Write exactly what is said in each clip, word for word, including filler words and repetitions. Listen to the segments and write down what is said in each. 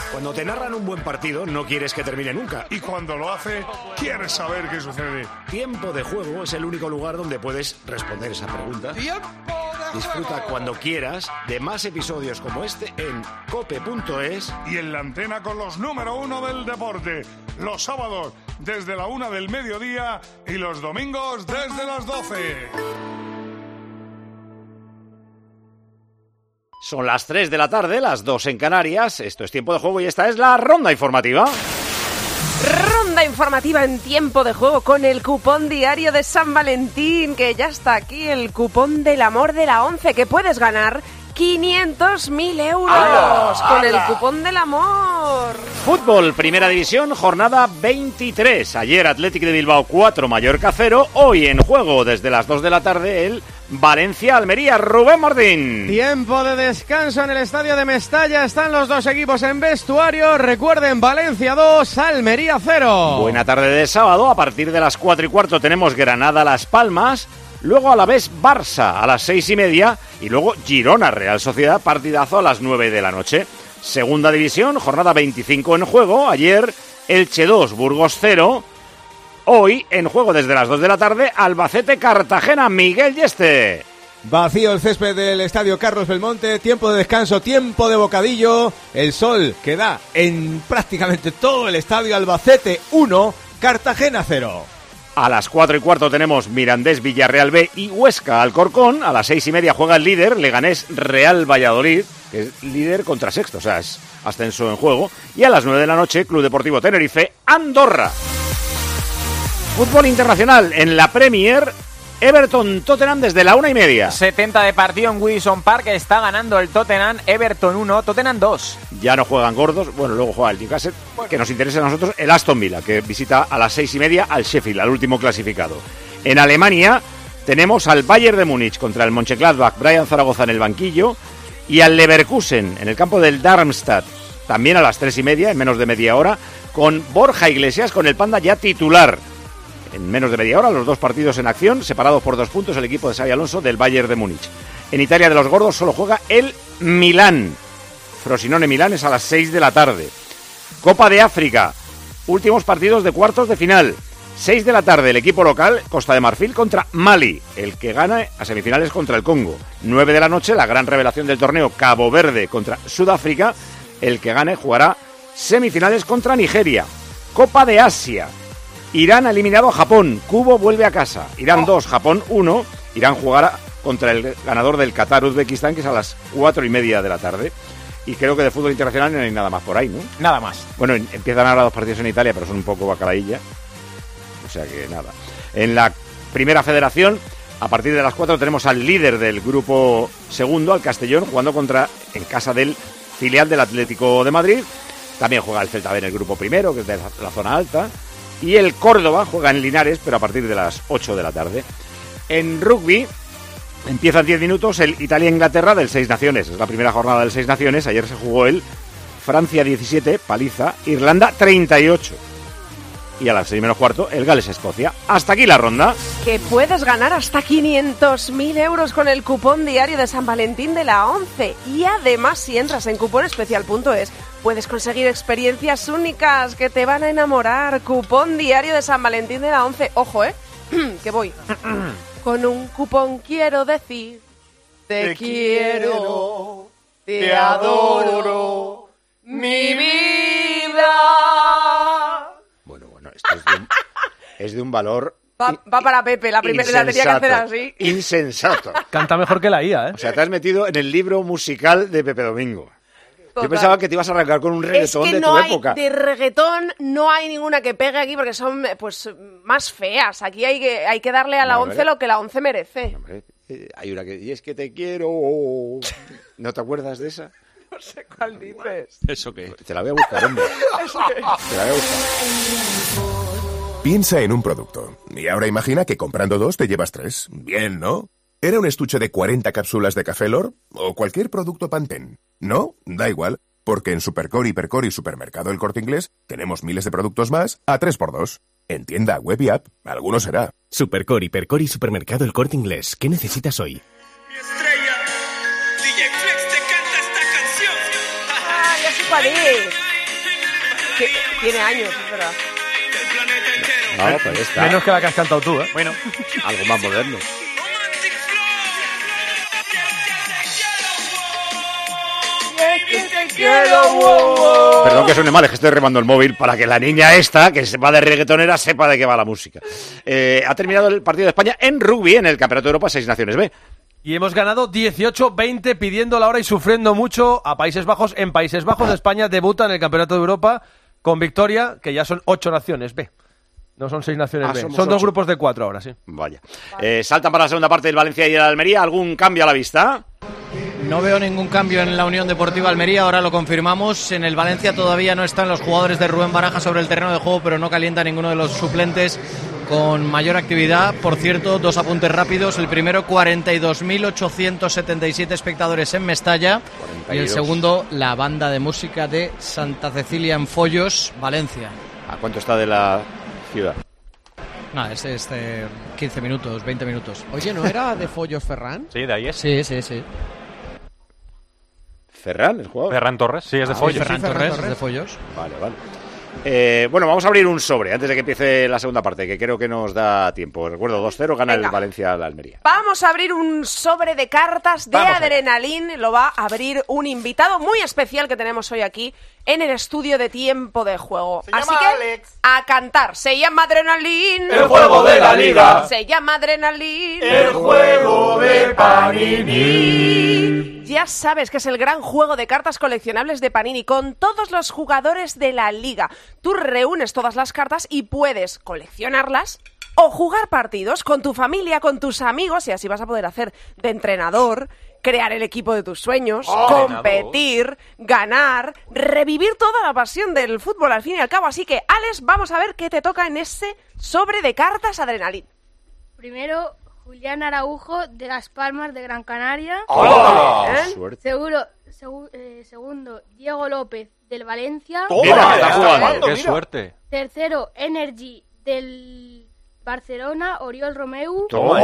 Cuando te narran un buen partido, no quieres que termine nunca. Y cuando lo hace, quieres saber qué sucede. Tiempo de Juego es el único lugar donde puedes responder esa pregunta. Disfruta cuando quieras de más episodios como este en cope punto es. Y en la antena con los número uno del deporte. Los sábados desde la una del mediodía y los domingos desde las doce. Son las tres de la tarde, las dos en Canarias. Esto es Tiempo de Juego y esta es la ronda informativa. Ronda informativa en Tiempo de Juego con el cupón diario de San Valentín, que ya está aquí, el cupón del amor de la once, que puedes ganar quinientos mil euros ¡Hala! Con ¡Hala! El cupón del amor. Fútbol, Primera División, jornada veintitrés. Ayer Athletic de Bilbao cuatro, Mallorca cero. Hoy en juego desde las dos de la tarde el Valencia-Almería. Rubén Martín. Tiempo de descanso en el estadio de Mestalla. Están los dos equipos en vestuario. Recuerden, Valencia dos, Almería cero. Buena tarde de sábado. A partir de las cuatro y cuarto tenemos Granada-Las Palmas. Luego a la vez Barça a las seis y media. Y luego Girona-Real Sociedad. Partidazo a las nueve de la noche. Segunda División, jornada veinticinco en juego. Ayer Elche dos, Burgos cero. Hoy, en juego desde las dos de la tarde, Albacete-Cartagena. Miguel Yeste. Vacío el césped del estadio Carlos Belmonte, tiempo de descanso, tiempo de bocadillo. El sol que da en prácticamente todo el estadio. Albacete uno, Cartagena cero. A las cuatro y cuarto tenemos Mirandés, Villarreal B y Huesca Alcorcón. A las seis y media juega el líder, Leganés Real Valladolid, que es líder contra sexto, o sea, es ascenso en juego. Y a las nueve de la noche, Club Deportivo Tenerife, Andorra. Fútbol internacional en la Premier, Everton-Tottenham desde la una y media. setenta de partido en Goodison Park, está ganando el Tottenham, Everton uno, Tottenham dos. Ya no juegan gordos, bueno, luego juega el Newcastle, que nos interesa a nosotros, el Aston Villa, que visita a las seis y media al Sheffield, al último clasificado. En Alemania tenemos al Bayern de Múnich contra el Mönchengladbach, Brian Zaragoza en el banquillo, y al Leverkusen en el campo del Darmstadt, también a las tres y media, en menos de media hora, con Borja Iglesias, con el Panda ya titular. En menos de media hora, los dos partidos en acción, separados por dos puntos, el equipo de Xabi Alonso del Bayern de Múnich. En Italia de los gordos solo juega el Milán. Frosinone-Milán es a las seis de la tarde. Copa de África, últimos partidos de cuartos de final. seis de la tarde, el equipo local, Costa de Marfil contra Mali. El que gana a semifinales contra el Congo. nueve de la noche, la gran revelación del torneo, Cabo Verde contra Sudáfrica. El que gane jugará semifinales contra Nigeria. Copa de Asia. Irán ha eliminado a Japón. Kubo vuelve a casa. Irán dos, Japón uno. Irán jugará contra el ganador del Qatar-Uzbekistán, que es a las cuatro y media de la tarde. Y creo que de fútbol internacional no hay nada más por ahí, ¿no? Nada más. Bueno, empiezan ahora dos partidos en Italia, pero son un poco bacalaílla. O sea que nada. En la primera federación, a partir de las cuatro, tenemos al líder del grupo segundo, al Castellón, jugando contra en casa del filial del Atlético de Madrid. También juega el Celta B en el grupo primero, que es de la, la zona alta. Y el Córdoba juega en Linares, pero a partir de las ocho de la tarde. En rugby empiezan diez minutos el Italia-Inglaterra del Seis Naciones. Es la primera jornada del Seis Naciones. Ayer se jugó el Francia diecisiete, paliza, Irlanda treinta y ocho. Y a las seis menos cuarto el Gales-Escocia. Hasta aquí la ronda. Que puedes ganar hasta quinientos mil euros con el cupón diario de San Valentín de la once. Y además, si entras en cuponespecial punto es, puedes conseguir experiencias únicas que te van a enamorar. Cupón diario de San Valentín de la once. Ojo, ¿eh? Que voy. Con un cupón quiero decir, te, te quiero, te adoro, mi vida. Bueno, bueno, esto es de un, es de un valor... Va, va para Pepe, la primera la tenía que hacer así. Insensato. Canta mejor que la I A, ¿eh? O sea, te has metido en el libro musical de Pepe Domingo. Total. Yo pensaba que te ibas a arrancar con un reggaetón es que de no tu hay, época. De reggaetón no hay ninguna que pegue aquí porque son pues más feas. Aquí hay que, hay que darle a la no, once lo que la once merece. No, eh, hay una que... Y es que te quiero... ¿No te acuerdas de esa? No sé cuál dices. ¿Eso qué? Te la voy a buscar, hombre. Te la voy a buscar. Piensa en un producto. Y ahora imagina que comprando dos te llevas tres. Bien, ¿no? ¿Era un estuche de cuarenta cápsulas de Café Lor? ¿O cualquier producto Pantene? ¿No? Da igual. Porque en Supercore, Hipercore y Supermercado El Corte Inglés tenemos miles de productos más a tres por dos. En tienda, web y app, alguno será. Supercore, Hipercore y Supermercado El Corte Inglés. ¿Qué necesitas hoy? Mi estrella, D J Flex te canta esta canción. Ah, ya sé cuál es. que tiene años, es verdad. No, pues está. Menos que la que has cantado tú, ¿eh? Bueno, Algo más moderno. Perdón que suene mal, es que estoy remando el móvil para que la niña esta, que se va de reggaetonera, sepa de qué va la música. Eh, ha terminado el partido de España en rugby, en el Campeonato de Europa Seis Naciones B. Y hemos ganado dieciocho veinte pidiendo la hora y sufriendo mucho a Países Bajos. En Países Bajos España debuta en el Campeonato de Europa con victoria, que ya son ocho naciones B. No son seis naciones Ah, B. somos Son dos ocho. grupos de cuatro ahora, sí. Vaya. Eh, saltan para la segunda parte del Valencia y el Almería. ¿Algún cambio a la vista? No veo ningún cambio en la Unión Deportiva Almería, ahora lo confirmamos. En el Valencia todavía no están los jugadores de Rubén Baraja sobre el terreno de juego, pero no calienta ninguno de los suplentes con mayor actividad. Por cierto, dos apuntes rápidos. El primero, cuarenta y dos mil ochocientos setenta y siete espectadores en Mestalla. cuarenta y dos. Y el segundo, la banda de música de Santa Cecilia en Follos, Valencia. ¿A cuánto está de la ciudad? Nada, es este, quince minutos, veinte minutos. Oye, ¿no era de Follos Ferran? sí, de ahí es. Sí, sí, sí. ¿Ferran, el jugador? Ferran Torres, sí, es de Ah, Follos. Ferran sí, Ferran Torres, Torres. de Follos. Vale, vale. Eh, bueno, vamos a abrir un sobre antes de que empiece la segunda parte, que creo que nos da tiempo. Recuerdo, dos cero, gana Venga. el Valencia al Almería. Vamos a abrir un sobre de cartas de Vamos allá. Adrenalin. Lo va a abrir un invitado muy especial que tenemos hoy aquí en el estudio de Tiempo de Juego. Se Así llama que Alex. a cantar. Se llama Adrenalin. El juego de la liga. Se llama Adrenalin. El juego de Panini. Ya sabes que es el gran juego de cartas coleccionables de Panini con todos los jugadores de la liga. Tú reúnes todas las cartas y puedes coleccionarlas o jugar partidos con tu familia, con tus amigos, y así vas a poder hacer de entrenador, crear el equipo de tus sueños, competir, ganar, revivir toda la pasión del fútbol al fin y al cabo. Así que, Alex, vamos a ver qué te toca en ese sobre de cartas Adrenalin. Primero, Julián Araujo, de Las Palmas de Gran Canaria. ¿Eh? Suerte. Seguro, segu- eh, segundo, Diego López, del Valencia. Mira, está jugando. ¡Qué suerte! Tercero, Energy, del Barcelona, Oriol Romeu.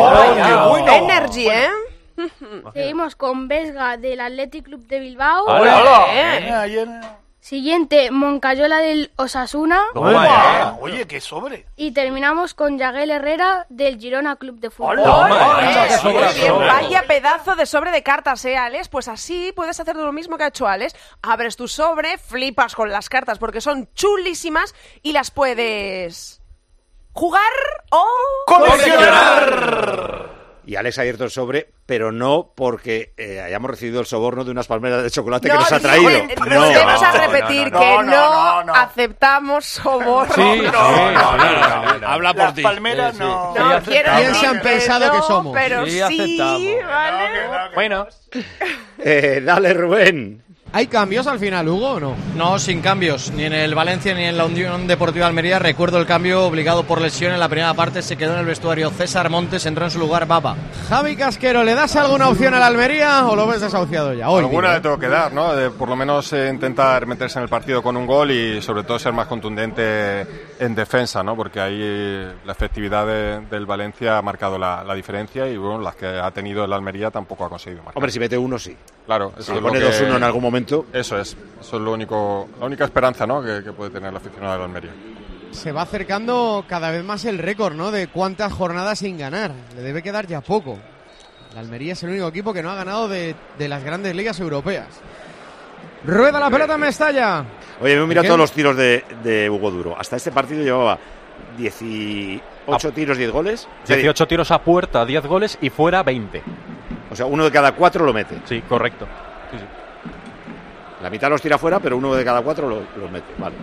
Energy, ¿eh? Seguimos con Vesga, del Athletic Club de Bilbao. ¡Hola! ¿Eh? Siguiente, Moncayola, del Osasuna. Toma. Oye, qué sobre. Y terminamos con Yaguel Herrera, del Girona Club de Fútbol. Eh, qué sobra, muy bien, sobra. vaya pedazo de sobre de cartas, ¿eh, Alex? Pues así puedes hacer lo mismo que ha hecho Alex. Abres tu sobre, flipas con las cartas porque son chulísimas y las puedes jugar o ¡Coleccionar! Y Alex ha abierto el sobre, pero no porque eh, hayamos recibido el soborno de unas palmeras de chocolate que No, nos ha digo, traído. eh, No, volvemos a no, repetir no, que no, no, no, no. aceptamos soborno. Sí, No, sí, no, sí, no, sí. no. Habla por Las ti. palmeras Sí, sí. no. No, Sí, quiero ¿Quién decir se han que pensado que no, somos? Pero Sí, sí, aceptamos. ¿vale? No, que no, que Bueno, Eh, dale, Rubén. ¿Hay cambios al final, Hugo, o no? No, sin cambios, ni en el Valencia ni en la Unión Deportiva Almería. Recuerdo el cambio obligado por lesión en la primera parte, se quedó en el vestuario César Montes, entró en su lugar Baba. Javi Casquero, ¿le das alguna opción al Almería o lo ves desahuciado ya? Hoy, Alguna digo, le ¿eh? tengo que dar, ¿no? De, por lo menos eh, intentar meterse en el partido con un gol y sobre todo ser más contundente en defensa, ¿no? Porque ahí eh, la efectividad de- del Valencia ha marcado la, la diferencia y bueno, las que ha tenido el Almería tampoco ha conseguido marcar. Hombre, si mete uno, sí. Claro, Si eso le es lo pone que- dos uno en algún momento. Eso es, eso es lo único, la única esperanza, ¿no? que, que puede tener la aficionada del Almería. Se va acercando cada vez más el récord, ¿no? De cuántas jornadas sin ganar. Le debe quedar ya poco. La Almería es el único equipo que no ha ganado de, de las grandes ligas europeas. Rueda la pelota en Mestalla. Oye, me he mirado ¿Qué? todos los tiros de, de Hugo Duro. Hasta este partido llevaba dieciocho tiros, diez goles. O sea, dieciocho tiros a puerta, diez goles y fuera veinte. O sea, uno de cada cuatro lo mete. Sí, correcto. Sí, sí. La mitad los tira fuera, pero uno de cada cuatro lo- los mete. Vale.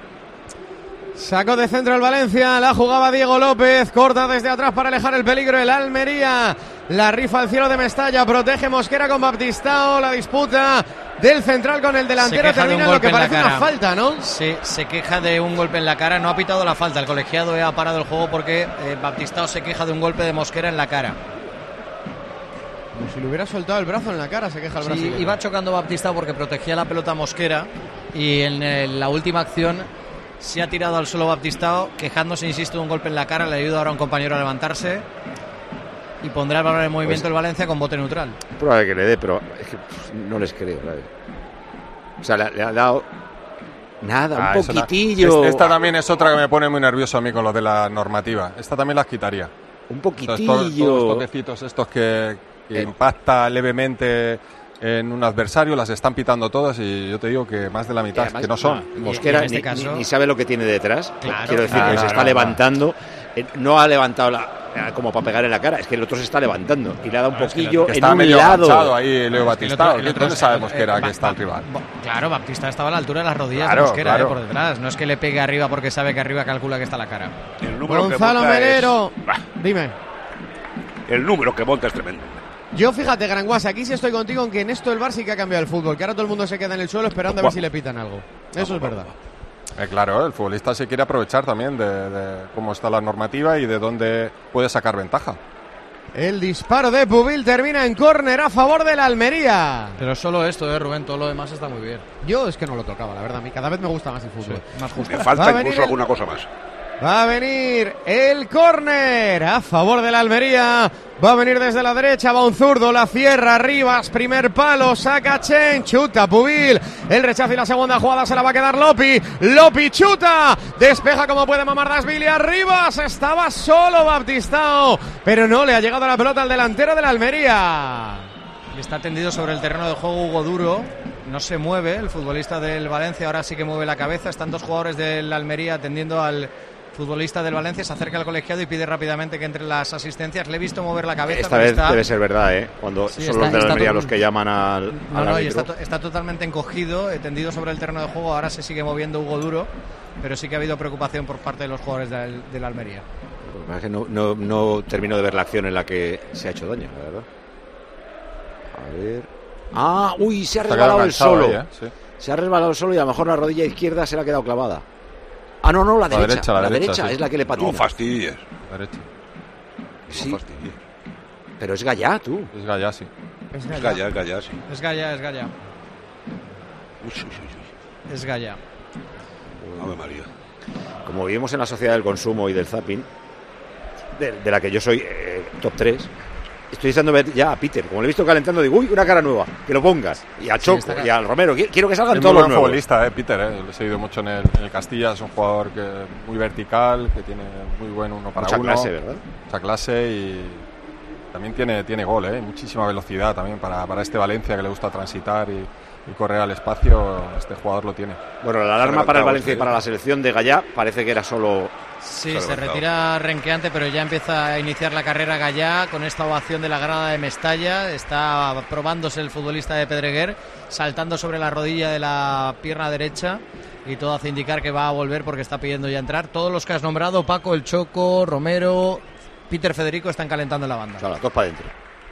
Saco de centro el Valencia, la jugaba Diego López, corta desde atrás para alejar el peligro el Almería, la rifa al cielo de Mestalla, protege Mosquera con Baptistao, la disputa del central con el delantero Se queja de termina un en lo golpe que en la parece una cara. falta, ¿no? Se, se queja de un golpe en la cara, no ha pitado la falta, el colegiado ha parado el juego porque eh, Baptistao se queja de un golpe de Mosquera en la cara. Como si le hubiera soltado el brazo en la cara, se queja el Sí, brasileño. iba chocando Baptistao porque protegía la pelota Mosquera y en el- la última acción se ha tirado al suelo Baptistao, quejándose, insisto, de un golpe en la cara, le ayuda ahora a un compañero a levantarse y pondrá el balón en movimiento Pues- el Valencia con bote neutral. Es probable que le dé, pero es que pff, no les creo. ¿sabes? O sea, le, le ha dado Nada, Ah, un eso ta- poquitillo. es- Esta también es otra que me pone muy nervioso a mí con lo de la normativa. Esta también las quitaría. Un Todos, todos poquitillo. los toquecitos estos que, que impacta levemente en un adversario, las están pitando todas y yo te digo que más de la mitad Además, que no son. Mosquera en este ni, caso- ni- ni sabe lo que tiene detrás. Claro, Quiero decir claro, que se claro, está claro. levantando. Eh, No ha levantado la, eh, como para pegar en la cara. Es que el otro se está levantando y le ha dado un Claro, es que el poquillo Que en está un medio lado. avanzado ahí Leo Es que el Batista. otro- el otro ¿Dónde es- sabemos eh, que era va- que está el va- rival? va- Claro, Baptista estaba a la altura de las rodillas Claro, de Mosquera, claro. eh, por detrás. No es que le pegue arriba porque sabe que arriba calcula que está la cara. El número que Gonzalo monta es- Melero. Bah, Dime. el número que monta es tremendo. Yo fíjate, Gran Guasa, aquí sí estoy contigo en que en esto el Bar sí que ha cambiado el fútbol, que ahora todo el mundo se queda en el suelo esperando a ver si le pitan algo. Eso es verdad. Eh, claro, el futbolista se quiere aprovechar también de, de cómo está la normativa y de dónde puede sacar ventaja. El disparo de Pubil termina en córner a favor de la Almería. Pero solo esto, eh, Rubén, todo lo demás está muy bien. Yo es que no lo tocaba, la verdad. A mí cada vez me gusta más el fútbol. Más justo. Me Va falta a venir incluso el- alguna cosa más. Va a venir el córner a favor de la Almería. Va a venir desde la derecha, va un zurdo, la cierra Rivas, primer palo, saca Chen, chuta Pubil. El rechazo y la segunda jugada se la va a quedar Lopi. Lopi chuta, despeja como puede Mamardashvili a Rivas. Estaba solo Baptistao, pero no le ha llegado la pelota al delantero de la Almería. Y está tendido sobre el terreno de juego Hugo Duro. No se mueve el futbolista del Valencia, ahora sí que mueve la cabeza. Están dos jugadores del Almería atendiendo al futbolista del Valencia. Se acerca al colegiado y pide rápidamente que entre las asistencias. Le he visto mover la cabeza. Esta pero vez está- debe ser verdad, ¿eh? Cuando Sí, son está- los de la está Almería todo- los que llaman al, No, al no, y árbitro. está, to- está totalmente encogido, eh, tendido sobre el terreno de juego. Ahora se sigue moviendo Hugo Duro, pero sí que ha habido preocupación por parte de los jugadores del, del Almería. Lo que pasa es que no, no, no termino de ver la acción en la que se ha hecho daño, la verdad. A ver. Ah, uy, se ha Está resbalado el enganchado solo. ahí, ¿eh? Sí. Se ha resbalado el solo y a lo mejor la rodilla izquierda se le ha quedado clavada. Ah, no, no, la, La derecha. derecha, la la derecha, derecha sí. es la que le patina. No fastidies. Derecha. Sí, No fastidies. pero es Gallá, tú. Es Gallá, sí. Es Es Gallá, es Gallá, sí. Es Gallá, es Gallá, Uy, uy, uy, uy. es Gallá. Ave María. Como vivimos en la sociedad del consumo y del zapping, de, de la que yo soy eh, top tres, estoy deseando ver ya a Peter. Como le he visto calentando, digo, uy, una cara nueva, que lo pongas. Y a Choco, está y al Romero. Qui- Quiero que salgan Es todos muy los buen nuevos. futbolista, eh, Peter. Eh. Lo he seguido mucho en el, en el Castilla. Es un jugador que muy vertical, que tiene muy buen uno para Mucha uno. clase, ¿verdad? Mucha clase y también tiene, tiene gol, eh. Muchísima velocidad también para, para este Valencia que le gusta transitar y, y correr al espacio. Este jugador lo tiene. Bueno, la alarma para el levantado, Valencia y sí. para la selección de Gallá parece que era solo... Sí, Se ha se levantado. retira renqueante, pero ya empieza a iniciar la carrera Gallá con esta ovación de la grada de Mestalla. Está probándose el futbolista de Pedreguer, saltando sobre la rodilla de la pierna derecha. Y todo hace indicar que va a volver porque está pidiendo ya entrar. Todos los que has nombrado, Paco, El Choco, Romero, Peter Federico, están calentando la banda. O sea, las dos para adentro.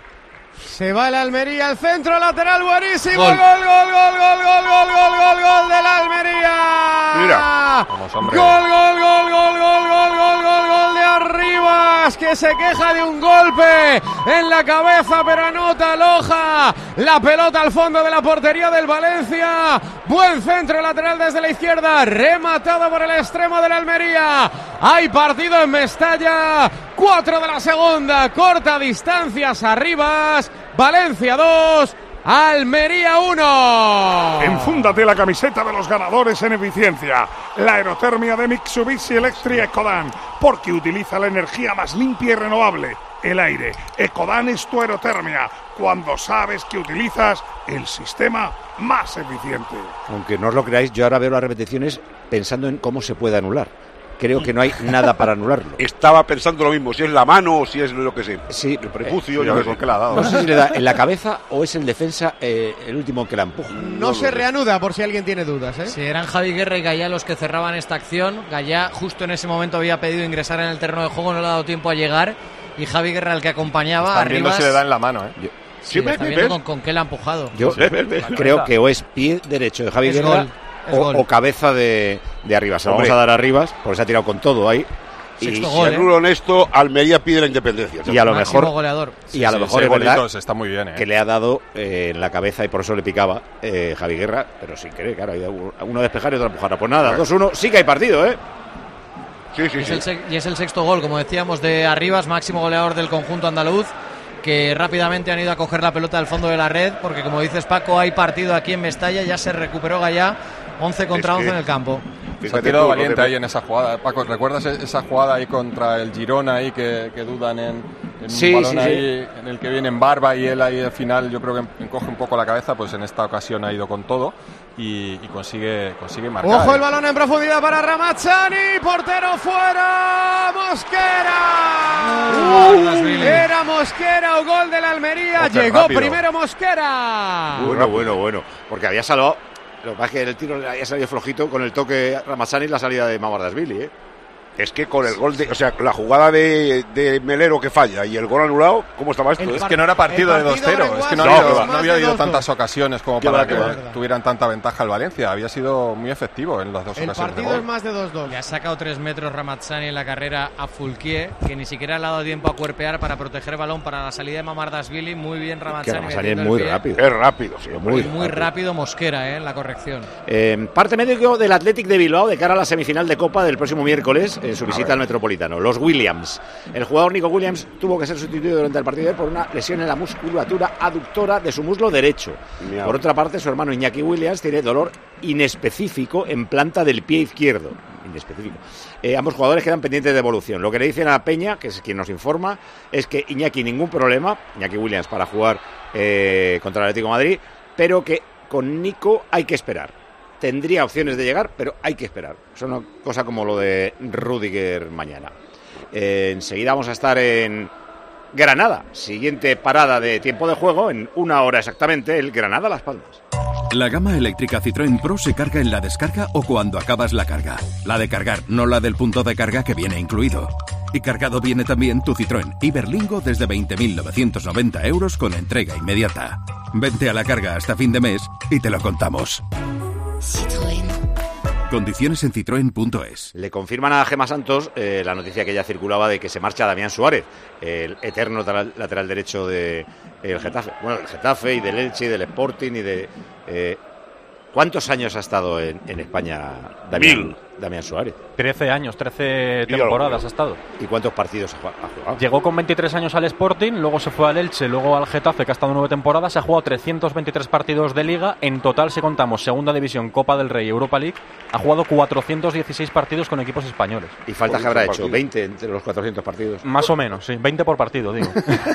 Se va el Almería al centro, lateral buenísimo. Gol. Gol, gol, gol, gol, gol, gol, gol, gol, gol de la Almería. Mira. Vamos, hombre. Gol, gol, gol, gol, gol, gol, gol, gol, gol de Arribas, que se queja de un golpe en la cabeza, pero anota Loja. La pelota al fondo de la portería del Valencia. Buen centro lateral desde la izquierda, rematado por el extremo de la Almería. Hay partido en Mestalla. Cuatro de la segunda, corta distancias Arribas. Valencia dos, Almería uno. Enfúndate la camiseta de los ganadores en eficiencia. La aerotermia de Mitsubishi Electric Ecodan, porque utiliza la energía más limpia y renovable, el aire. Ecodan es tu aerotermia, cuando sabes que utilizas el sistema más eficiente. Aunque no os lo creáis, yo ahora veo las repeticiones pensando en cómo se puede anular. Creo que no hay nada para anularlo. Estaba pensando lo mismo, si es la mano o si es lo que sé. Sí, el prepucio, Sí, yo a ver qué con sé. qué le ha dado. No sé si le da en la cabeza o es el defensa eh, el último que la empuja. No se reanuda por si alguien tiene dudas, ¿eh? Si eran Javi Guerra y Gallá los que cerraban esta acción. Gallá justo en ese momento había pedido ingresar en el terreno de juego, no le ha dado tiempo a llegar. Y Javi Guerra, el que acompañaba, Están viendo Arribas, si le da en la mano, ¿eh? Yo, sí, Sí, ves, está ves, viendo ves. con, con qué le ha empujado. yo Ves, ves, ves. creo que o es pie derecho de Javi Es Guerra gol, es o, gol. o cabeza de, de Arribas. Se lo vamos Hombre. a dar a Arribas porque se ha tirado con todo ahí. Y, Sexto Si gol, ¿eh? anulo honesto, Almería pide la independencia. y a lo Máximo mejor goleador. y a lo Sí, mejor seis es verdad golitos, está muy bien, ¿eh? que le ha dado eh, en la cabeza y por eso le picaba eh, Javi Guerra, pero sin querer, claro, hay uno despejar y otro empujar. Pues nada, dos uno, sí que hay partido, ¿eh? Sí, sí, Es sí. el se- y es el sexto gol, como decíamos, de Arribas, máximo goleador del conjunto andaluz, que rápidamente han ido a coger la pelota del fondo de la red, porque como dices Paco, hay partido aquí en Mestalla, ya se recuperó Gallá once contra Es que- once en el campo. Se ha tirado valiente ahí en esa jugada. Paco, ¿recuerdas esa jugada ahí contra el Girona ahí que, que dudan en, en Sí, un balón sí, ahí sí. en el que viene en barba y él ahí al final yo creo que encoge un poco la cabeza? Pues en esta ocasión ha ido con todo y, y consigue, consigue marcar. Ojo el balón en profundidad para Ramazzani, portero fuera, Mosquera. Uh, Era Mosquera o gol de la Almería, Ojo, llegó rápido. primero Mosquera. Bueno, bueno, bueno. Porque había salvado. Lo que pasa es que el tiro le había salido flojito con el toque Ramazzani y la salida de Mamardashvili, ¿eh? Es que con el gol de, o sea, la jugada de, de Melero que falla y el gol anulado, ¿cómo estaba esto? Es que no era partido de dos cero, es que no, No, había, que va. no había habido tantas ocasiones como Que para va, que que va. tuvieran tanta ventaja el Valencia. Había sido muy efectivo en las dos El ocasiones de partido es gol. más de dos dos. Le ha sacado tres metros Ramazzani en la carrera a Fulquier, que ni siquiera le ha dado tiempo a cuerpear para proteger el balón para la salida de Mamardashvili. Muy bien Que Ramazzani. Ramazzani es metiendo el muy pie. rápido. Es rápido, sí, Y muy, muy rápido Mosquera, eh, en la corrección. Eh, parte médico del Athletic de Bilbao de cara a la semifinal de Copa del próximo miércoles en su visita al Metropolitano. Los Williams. El jugador Nico Williams tuvo que ser sustituido durante el partido por una lesión en la musculatura aductora de su muslo derecho. Miau. Por otra parte, su hermano Iñaki Williams tiene dolor inespecífico en planta del pie izquierdo. Inespecífico. Eh, ambos jugadores quedan pendientes de evolución. Lo que le dicen a Peña, que es quien nos informa, es que Iñaki ningún problema, Iñaki Williams para jugar eh, contra el Atlético de Madrid, pero que con Nico hay que esperar. Tendría opciones de llegar, pero hay que esperar. Es una cosa como lo de Rüdiger mañana. Eh, enseguida vamos a estar en Granada, siguiente parada de tiempo de juego, en una hora exactamente, el Granada-Las Palmas. La gama eléctrica Citroën Pro se carga en la descarga o cuando acabas la carga. La de cargar, no la del punto de carga que viene incluido. Y cargado viene también tu Citroën Iberlingo desde veinte mil novecientos noventa euros con entrega inmediata. Vente a la carga hasta fin de mes y te lo contamos. Citroën. Condiciones en citroen punto es. Le confirman a Gemma Santos eh, la noticia que ya circulaba de que se marcha Damián Suárez, el eterno tra- lateral derecho del de, Getafe. Bueno, del Getafe y del Elche y del Sporting y de... Eh, ¿Cuántos años ha estado en, en España Damián, Damián Suárez? trece años, trece temporadas ha estado. ¿Y cuántos partidos ha jugado? Llegó con veintitrés años al Sporting, luego se fue al Elche, luego al Getafe, que ha estado nueve temporadas. Se ha jugado trescientos veintitrés partidos de Liga. En total, si contamos Segunda División, Copa del Rey y Europa League, ha jugado cuatrocientos dieciséis partidos con equipos españoles. ¿Y falta que habrá hecho? ¿veinte entre los cuatrocientos partidos? Más o menos, sí. veinte por partido, digo.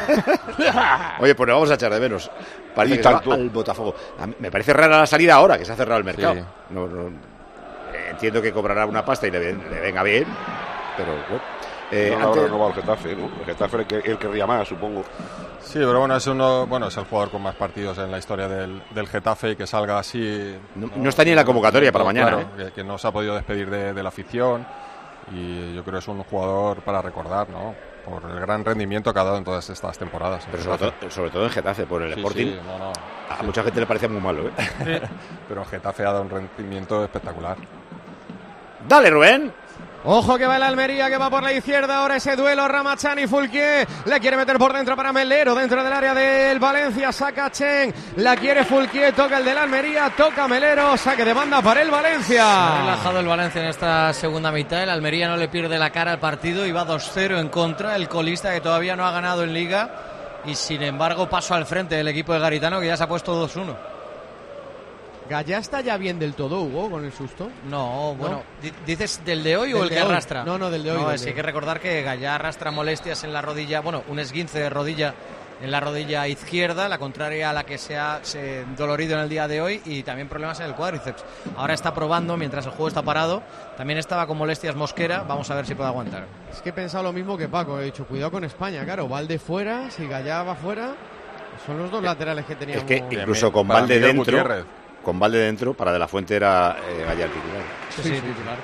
Oye, pues nos vamos a echar de menos. Parece Y que se va tanto. al Botafogo. A mí me parece rara la salida ahora, que se ha cerrado el mercado. Sí. No, no, eh, entiendo que cobrará una pasta y le, ven- le venga bien, pero bueno. Eh, no, no, antes- no va al Getafe, ¿no? El Getafe el que, el que ría más, supongo. Sí, pero bueno, es uno, bueno, es el jugador con más partidos en la historia del, del Getafe y que salga así. No- no está ni en la convocatoria para mañana, claro, que, que no se ha podido despedir de, de la afición y yo creo que es un jugador para recordar, ¿no? Por el gran rendimiento que ha dado en todas estas temporadas. pero sobre todo, sobre todo en Getafe, por el Sí, Sporting. sí, no, no. A mucha gente le parecía muy malo, ¿eh? Pero Getafe ha dado un rendimiento espectacular. Dale, Rubén. Ojo que va el Almería, que va por la izquierda. Ahora ese duelo Ramazzani, Fulquier. Le quiere meter por dentro para Melero. Dentro del área del Valencia. Saca Chen. La quiere Fulquier. Toca el del Almería. Toca Melero. Saque de banda para el Valencia. Ha relajado el Valencia en esta segunda mitad. El Almería no le pierde la cara al partido y va dos cero en contra. El colista que todavía no ha ganado en Liga. Y sin embargo, paso al frente del equipo de Garitano, que ya se ha puesto dos uno. ¿Gallá está ya bien del todo, Hugo, con el susto? No, bueno, di- ¿dices del de hoy Del o el de que hoy. arrastra? No, no, del de hoy, No, del es de que hay hoy. que recordar que Gallá arrastra molestias en la rodilla, bueno, un esguince de rodilla en la rodilla izquierda, la contraria a la que se ha se, dolorido en el día de hoy, y también problemas en el cuádriceps. Ahora está probando mientras el juego está parado. También estaba con molestias Mosquera, vamos a ver si puede aguantar. Es que he pensado lo mismo que Paco. He dicho, cuidado con España, claro. Valde fuera, si Gallá va fuera. Son los dos laterales que teníamos. Es que incluso con Para Valde Miguel dentro, Gutiérrez. con Valde dentro, para De la Fuente era eh, Gallar titular. Sí, sí, titular.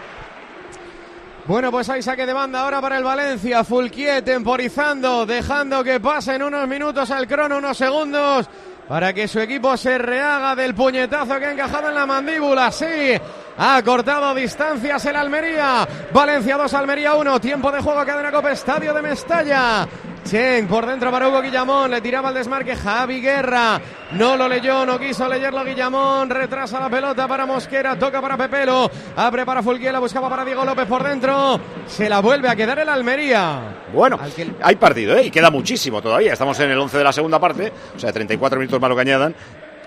Bueno, pues hay saque de banda ahora para el Valencia. Fulquier temporizando, dejando que pasen unos minutos al crono, unos segundos, para que su equipo se rehaga del puñetazo que ha encajado en la mandíbula. Sí, ha cortado distancias el Almería. Valencia dos, Almería uno. Tiempo de juego, cadena Copa, Estadio de Mestalla. Chen por dentro para Hugo Guillamón, le tiraba el desmarque Javi Guerra, no lo leyó, no quiso leerlo Guillamón, retrasa la pelota para Mosquera, toca para Pepelo, abre para Fulquier, la buscaba para Diego López por dentro, se la vuelve a quedar el Almería. Bueno, hay partido, ¿eh? Y queda muchísimo todavía. Estamos en el once de la segunda parte, o sea, treinta y cuatro minutos más lo que añadan.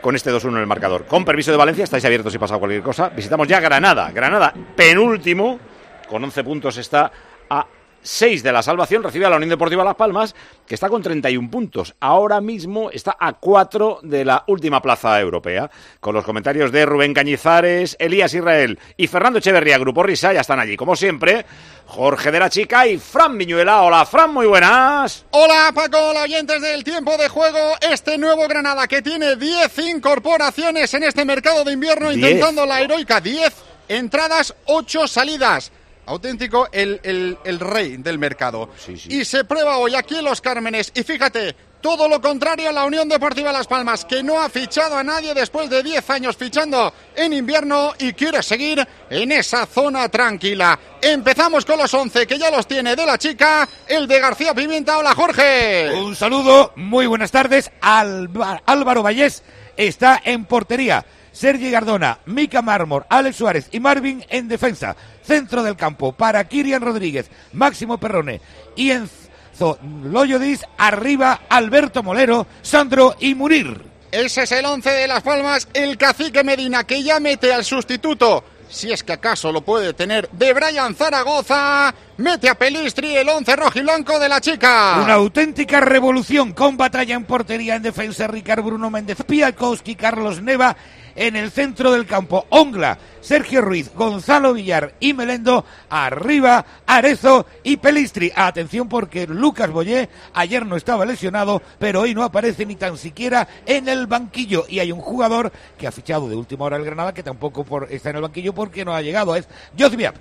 con este dos uno en el marcador. Con permiso de Valencia, estáis abiertos si pasa cualquier cosa. Visitamos ya Granada. Granada, penúltimo, con once puntos, está a seis de la salvación, recibe a la Unión Deportiva Las Palmas, que está con treinta y un puntos. Ahora mismo está a cuatro de la última plaza europea. Con los comentarios de Rubén Cañizares, Elías Israel y Fernando Echeverría, Grupo Risa, ya están allí, como siempre, Jorge de la Chica y Fran Viñuela. Hola, Fran, muy buenas. Hola, Paco, hola, oyentes del Tiempo de Juego. Este nuevo Granada que tiene diez incorporaciones en este mercado de invierno, diez. Intentando la heroica. diez entradas, ocho salidas. Auténtico el, el, el rey del mercado. Sí, sí. Y se prueba hoy aquí en Los Cármenes. Y fíjate, todo lo contrario a la Unión Deportiva Las Palmas, que no ha fichado a nadie después de diez años fichando en invierno y quiere seguir en esa zona tranquila. Empezamos con los once, que ya los tiene de la Chica, el de García Pimienta. Hola, Jorge. Un saludo, muy buenas tardes. Alba, Álvaro Vallés está en portería. Sergi Gardona, Mica Mármol, Alex Suárez y Marvin en defensa. Centro del campo para Kirian Rodríguez, Máximo Perrone y Enzo Loyodis. Arriba Alberto Molero, Sandro y Munir. Ese es el once de Las Palmas, el Cacique Medina, que ya mete al sustituto, si es que acaso lo puede tener, de Brian Zaragoza. Mete a Pelistri, el once rojiblanco de la Chica. Una auténtica revolución, con batalla en portería, en defensa Ricard Bruno Méndez, Piatkowski, Carlos Neva. En el centro del campo, Ongla, Sergio Ruiz, Gonzalo Villar y Melendo. Arriba, Arezo y Pelistri. Atención, porque Lucas Boyé ayer no estaba lesionado, pero hoy no aparece ni tan siquiera en el banquillo. Y hay un jugador que ha fichado de última hora el Granada, que tampoco por, está en el banquillo porque no ha llegado. Es Jozbiak.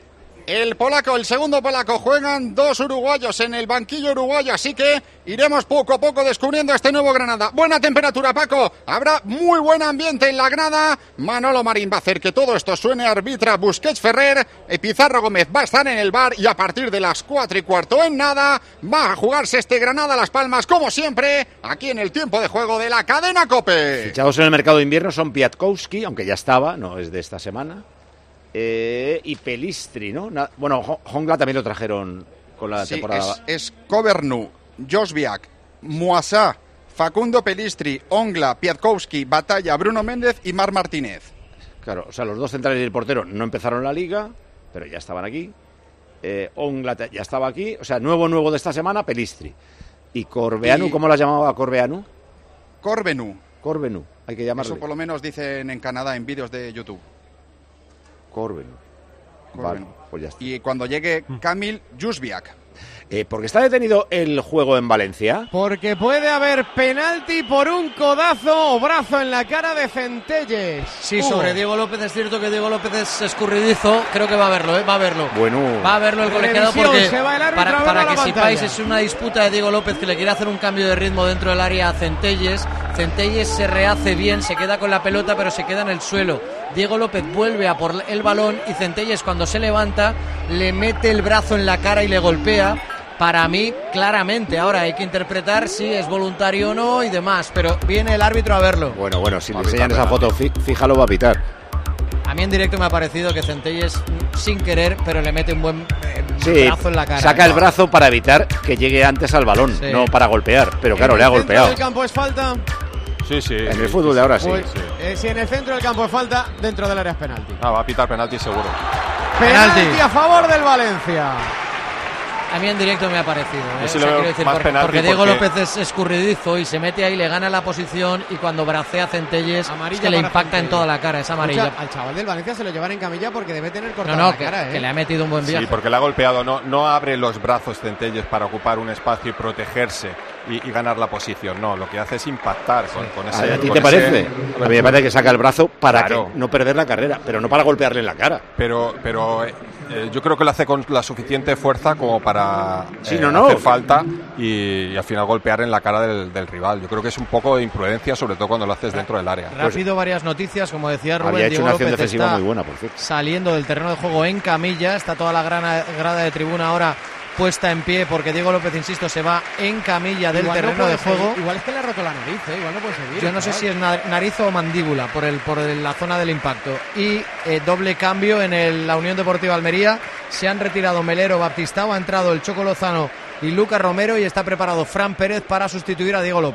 El polaco, el segundo polaco, juegan dos uruguayos en el banquillo uruguayo, así que iremos poco a poco descubriendo este nuevo Granada. Buena temperatura, Paco, habrá muy buen ambiente en la grada. Manolo Marín va a hacer que todo esto suene, arbitra Busquets Ferrer, Pizarro Gómez va a estar en el bar y a partir de las cuatro y cuarto en nada va a jugarse este Granada Las Palmas, como siempre, aquí en el Tiempo de Juego de la cadena COPE. Fichados en el mercado de invierno son Piatkowski, aunque ya estaba, no es de esta semana. Eh, y Pelistri, ¿no? Na- bueno, Hongla también lo trajeron con la sí, temporada. Es, es Covernu, Jozbiak, Muasá, Facundo Pelistri, Ongla, Piatkowski, Batalla, Bruno Méndez y Mar Martínez. Claro, o sea, los dos centrales y el portero no empezaron la liga, pero ya estaban aquí. Eh, Ongla ya estaba aquí, o sea, nuevo nuevo de esta semana, Pelistri. Y Corbeanu, y... ¿cómo la llamaba Corbeanu? Corbenú. Corbenú, hay que llamarlo. Eso por lo menos dicen en Canadá en vídeos de YouTube. Corben. Vale, pues ya está. Y cuando llegue Kamil Jozbiak. Eh, ¿Por qué está detenido el juego en Valencia? Porque puede haber penalti por un codazo o brazo en la cara de Centelles. Sí, sobre uh. Diego López. Es cierto que Diego López es escurridizo. Creo que va a verlo, ¿eh? Va a verlo. Bueno. Va a verlo el colegiado porque, se va el árbitro, para, para que pantalla. sepáis, es una disputa de Diego López que le quiere hacer un cambio de ritmo dentro del área a Centelles. Centelles se rehace bien, se queda con la pelota, pero se queda en el suelo. Diego López vuelve a por el balón y Centelles, cuando se levanta, le mete el brazo en la cara y le golpea. Para mí, claramente, ahora hay que interpretar si es voluntario o no y demás, pero viene el árbitro a verlo. Bueno, bueno, si le enseñan esa foto fija, lo va a pitar. A mí en directo me ha parecido que Centelles, sin querer, pero le mete un buen eh, sí, brazo en la cara. Saca el brazo para evitar que llegue antes al balón, sí. No para golpear, pero claro, le ha golpeado. ¿En el campo es falta? Sí, sí. En sí, el fútbol sí, de ahora sí. sí. Pues, sí. Eh, si en el centro del campo es falta, dentro del área es penalti. Ah, va a pitar penalti seguro. Penalti, penalti a favor del Valencia. A mí en directo me ha parecido, ¿eh? Yo sí o sea, lo veo quiero decir, más porque, penalti porque Diego porque... López es escurridizo y se mete ahí, le gana la posición y cuando bracea a Centelles es que le impacta Centelles en toda la cara, es amarilla. Escucha, al chaval del Valencia se lo llevan en camilla porque debe tener cortada no, no, la que, cara, ¿eh? que le ha metido un buen viaje. Sí, porque le ha golpeado, no, no abre los brazos Centelles para ocupar un espacio y protegerse y, y ganar la posición, no, lo que hace es impactar con, con ese... ¿A ti te parece? Ese... A mí me parece que saca el brazo para claro. que no perder la carrera, pero no para golpearle en la cara. Pero, pero eh, yo creo que lo hace con la suficiente fuerza como para sí, eh, no, no. hacer falta y, y al final golpear en la cara del, del rival. Yo creo que es un poco de imprudencia, sobre todo cuando lo haces dentro del área. Rápido, varias noticias, como decía Rubén. Había hecho Diego una acción López defensiva está muy buena, por cierto. Saliendo del terreno de juego en camilla, está toda la grana, grada de tribuna ahora puesta en pie porque Diego López, insisto, se va en camilla del igual terreno no de juego. Seguir. Igual es que le ha roto la nariz, ¿eh? Igual no puede seguir. Yo no sé si es nariz o mandíbula por el por el, la zona del impacto. Y eh, doble cambio en el, la Unión Deportiva Almería. Se han retirado Melero, Baptistao, ha entrado el Choco Lozano y Lucas Romero y está preparado Fran Pérez para sustituir a Diego López.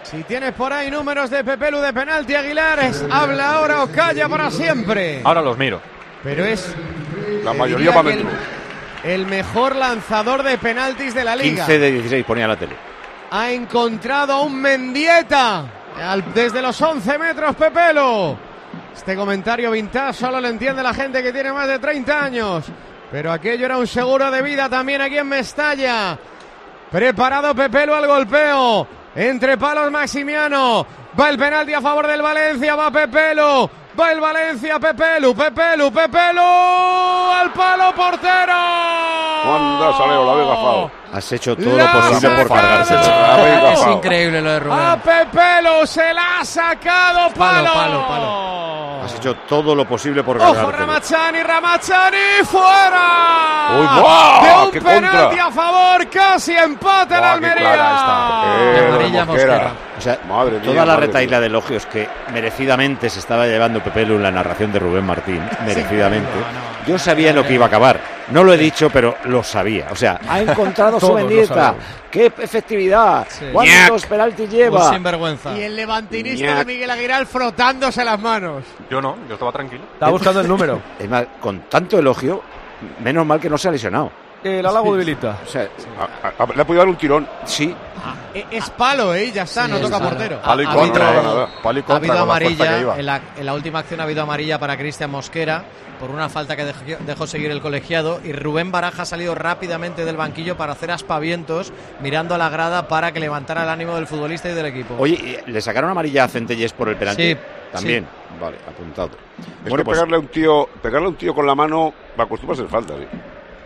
Si tienes por ahí números de Pepelu de penalti, Aguilares, habla ahora o calla para siempre. Ahora los miro. Pero es... La mayoría va a meter. El mejor lanzador de penaltis de la liga. quince de dieciséis ponía la tele. Ha encontrado a un Mendieta al, desde los once metros, Pepelu. Este comentario vintage solo lo entiende la gente que tiene más de treinta años. Pero aquello era un seguro de vida también aquí en Mestalla. Preparado Pepelu al golpeo. Entre palos Maximiano. Va el penalti a favor del Valencia. Va Pepelu. Va el Valencia. Pepelu. Pepelu. Pepelu. Al palo portero. Anda, Saleo, la habéis gafado. Has hecho todo lo posible por cargarse. Es increíble lo de Rubén. A Pepelu se la ha sacado. Palo. Palo, palo, palo. Has hecho todo lo posible por Ojo, cargarte. Ramachani, Ramachani, fuera. Uy, wow, de un qué penalti contra. a favor, casi empate la Buah, qué clara Almería. Eh, amarilla Mosquera. Mosquera. O sea, Madre mía, toda la madre retaíla mía. de elogios que merecidamente se estaba llevando Pepelu en la narración de Rubén Martín, merecidamente. Yo sabía en lo que iba a acabar. No lo he dicho, pero lo sabía. O sea, ha encontrado su Todos lo Mendieta. sabemos. ¡Qué efectividad! Sí. ¿Cuántos penaltis Un lleva? sinvergüenza. Y el levantinista Ñac. de Miguel Aguilar frotándose las manos. Yo no, yo estaba tranquilo. Estaba buscando el número. Es más, con tanto elogio, menos mal que no se ha lesionado. El halago debilita. O sea, A- a- le ha podido dar un tirón. sí. E- Es palo, ¿eh? Ya está, Sí, no toca está. portero. Ha- Palo y ha contra, habido- eh, nada. Palo y Ha contra habido con la fuerza que amarilla, iba. en la, en la última acción ha habido amarilla para Cristian Mosquera por una falta que dejó, dejó seguir el colegiado, y Rubén Baraja ha salido rápidamente del banquillo para hacer aspavientos mirando a la grada para que levantara el ánimo del futbolista y del equipo. Oye, ¿le sacaron amarilla a Centelles por el penalti? Sí, También. Vale, apuntado. Es Bueno, que pues pegarle a un tío, pegarle a un tío con la mano acostumbra a ser falta, ¿sí?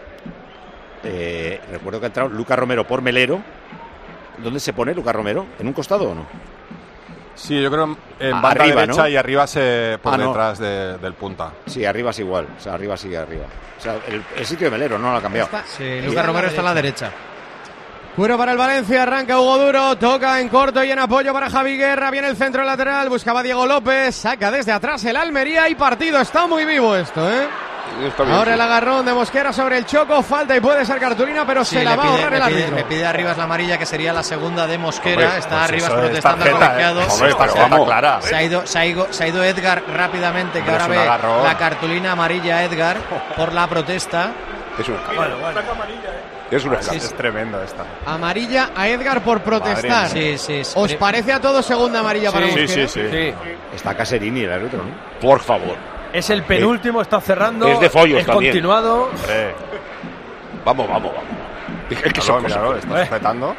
eh, recuerdo que ha entrado Lucas Romero por Melero. ¿Dónde se pone Lucas Romero? ¿En un costado o no? Sí, yo creo en Ah, banda arriba, derecha ¿no? y arriba se por Ah, no. detrás de- del punta. Sí, arriba es igual. O sea, arriba sigue arriba. O sea, el, el sitio de Melero no lo ha cambiado. Está- Sí, Lucas Romero está a la derecha. Cuero para el Valencia, arranca Hugo Duro, toca en corto y en apoyo para Javi Guerra, viene el centro lateral, buscaba Diego López, saca desde atrás el Almería y partido, está muy vivo esto, ¿eh? Está bien, Ahora sí. el agarrón de Mosquera sobre el Choco, falta y puede ser cartulina, pero Sí, se la le va a pide, ahorrar el le pide- árbitro. le pide a Arribas la amarilla, que sería la segunda de Mosquera. Hombre, está pues Arribas eso es protestando al tarjeta, ¿eh? colegiado. Hombre, pero tarjeta vamos. clara. Se ha, ido, se, ha ido, se ha ido Edgar rápidamente, que Hombre, ahora es un ve agarrón. la cartulina amarilla a Edgar por la protesta. Es un escándalo. Es un escándalo. Es tremendo esta. Amarilla a Edgar por protestar. Sí, sí, sí. ¿Os parece a todos segunda amarilla para Sí, Mosquera? sí, sí. Sí. Está Caserini el árbitro, ¿no? Por favor. Es el penúltimo, está cerrando. Es de follos es también. continuado. Hombre, Vamos, vamos, vamos. Es que míralo, son míralo, cosas. está sujetando.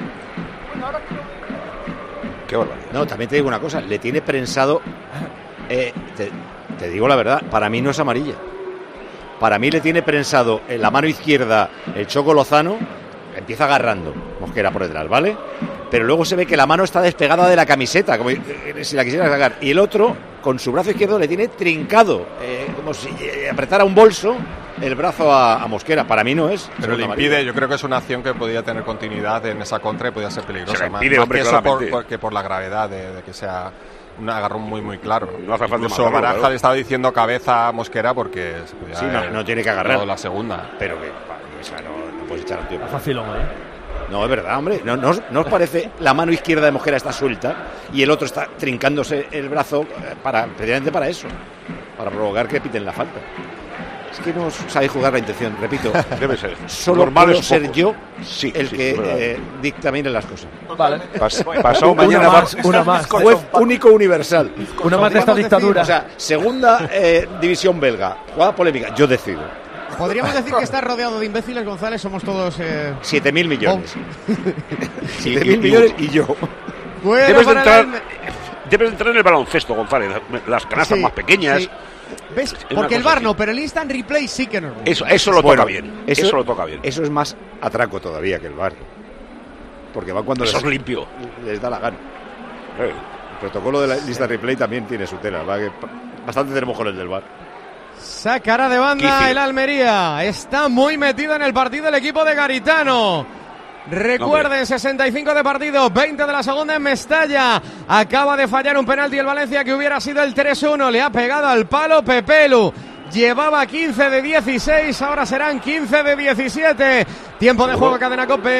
Qué barbaridad. No, también te digo una cosa. Le tiene prensado... eh, te, te digo la verdad, para mí no es amarilla. Para mí le tiene prensado en la mano izquierda el Choco Lozano. Empieza agarrando Mosquera por detrás, ¿vale? Pero luego se ve que la mano está despegada de la camiseta, como eh, si la quisiera sacar. Y el otro, con su brazo izquierdo, le tiene trincado, eh, como si eh, apretara un bolso el brazo a, a Mosquera. Para mí no es. Pero le segunda impide, amarilla. yo creo que es una acción que podía tener continuidad en esa contra y podía ser peligrosa. Se le Más- impide, más hombre, que eso por, claramente. por- que por la gravedad de, de que sea un agarrón muy muy claro. No hace falta Incluso matarlo, Baraja claro. le estaba diciendo cabeza a Mosquera porque se podía Sí, no, haber no tiene que agarrar. dado la segunda. Pero que, pa, o sea, no, no puedes echar a un tío. Está facilón, ¿eh? No, es verdad, hombre. ¿No, no, os- no os parece la mano izquierda de Mosquera está suelta y el otro está trincándose el brazo eh, para, precisamente para eso? Para provocar que piten la falta. Es que no sabéis jugar la intención, repito. Debe ser. Solo Normal puedo es ser poco. yo Sí, el sí, que es verdad. eh, dictamine las cosas. Vale. Pas- pasado Una mañana más, va- una más. Juez único universal. Una más de esta Podríamos decir, dictadura. O sea, segunda eh, división belga. Jugada polémica. Yo decido. Podríamos decir que estás rodeado de imbéciles, González, somos todos... Eh... Siete mil millones. Oh. Siete Y- mil y- millones y yo. Bueno, Debes de para el entrar, Alme- debes de entrar en el baloncesto, González. Las canastas Sí, más pequeñas. sí. ¿Ves? una Porque el cosa V A R así. no, pero el instant replay sí que nos gusta. Eso, eso lo Bueno, toca bien. Eso, lo toca bien. Eso es más atraco todavía que el V A R. Porque van cuando Eso les, es limpio. les da la gana. Eh, El protocolo de la lista replay también tiene su tela. ¿Va? Que pa- bastante tenemos con el del V A R. Sacará de banda Quici. el Almería. Está muy metido en el partido el equipo de Garitano. Recuerden, sesenta y cinco de partido, veinte de la segunda en Mestalla. Acaba de fallar un penalti el Valencia que hubiera sido el tres uno. Le ha pegado al palo Pepelu. Llevaba quince de dieciséis, ahora serán quince de diecisiete. Tiempo de juego, Cadena Cope.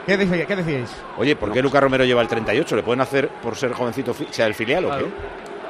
¿Qué, dice, ¿Qué decíais? Oye, ¿por qué Lucas Romero lleva el treinta y ocho? ¿Le pueden hacer por ser jovencito sea el filial claro. o qué?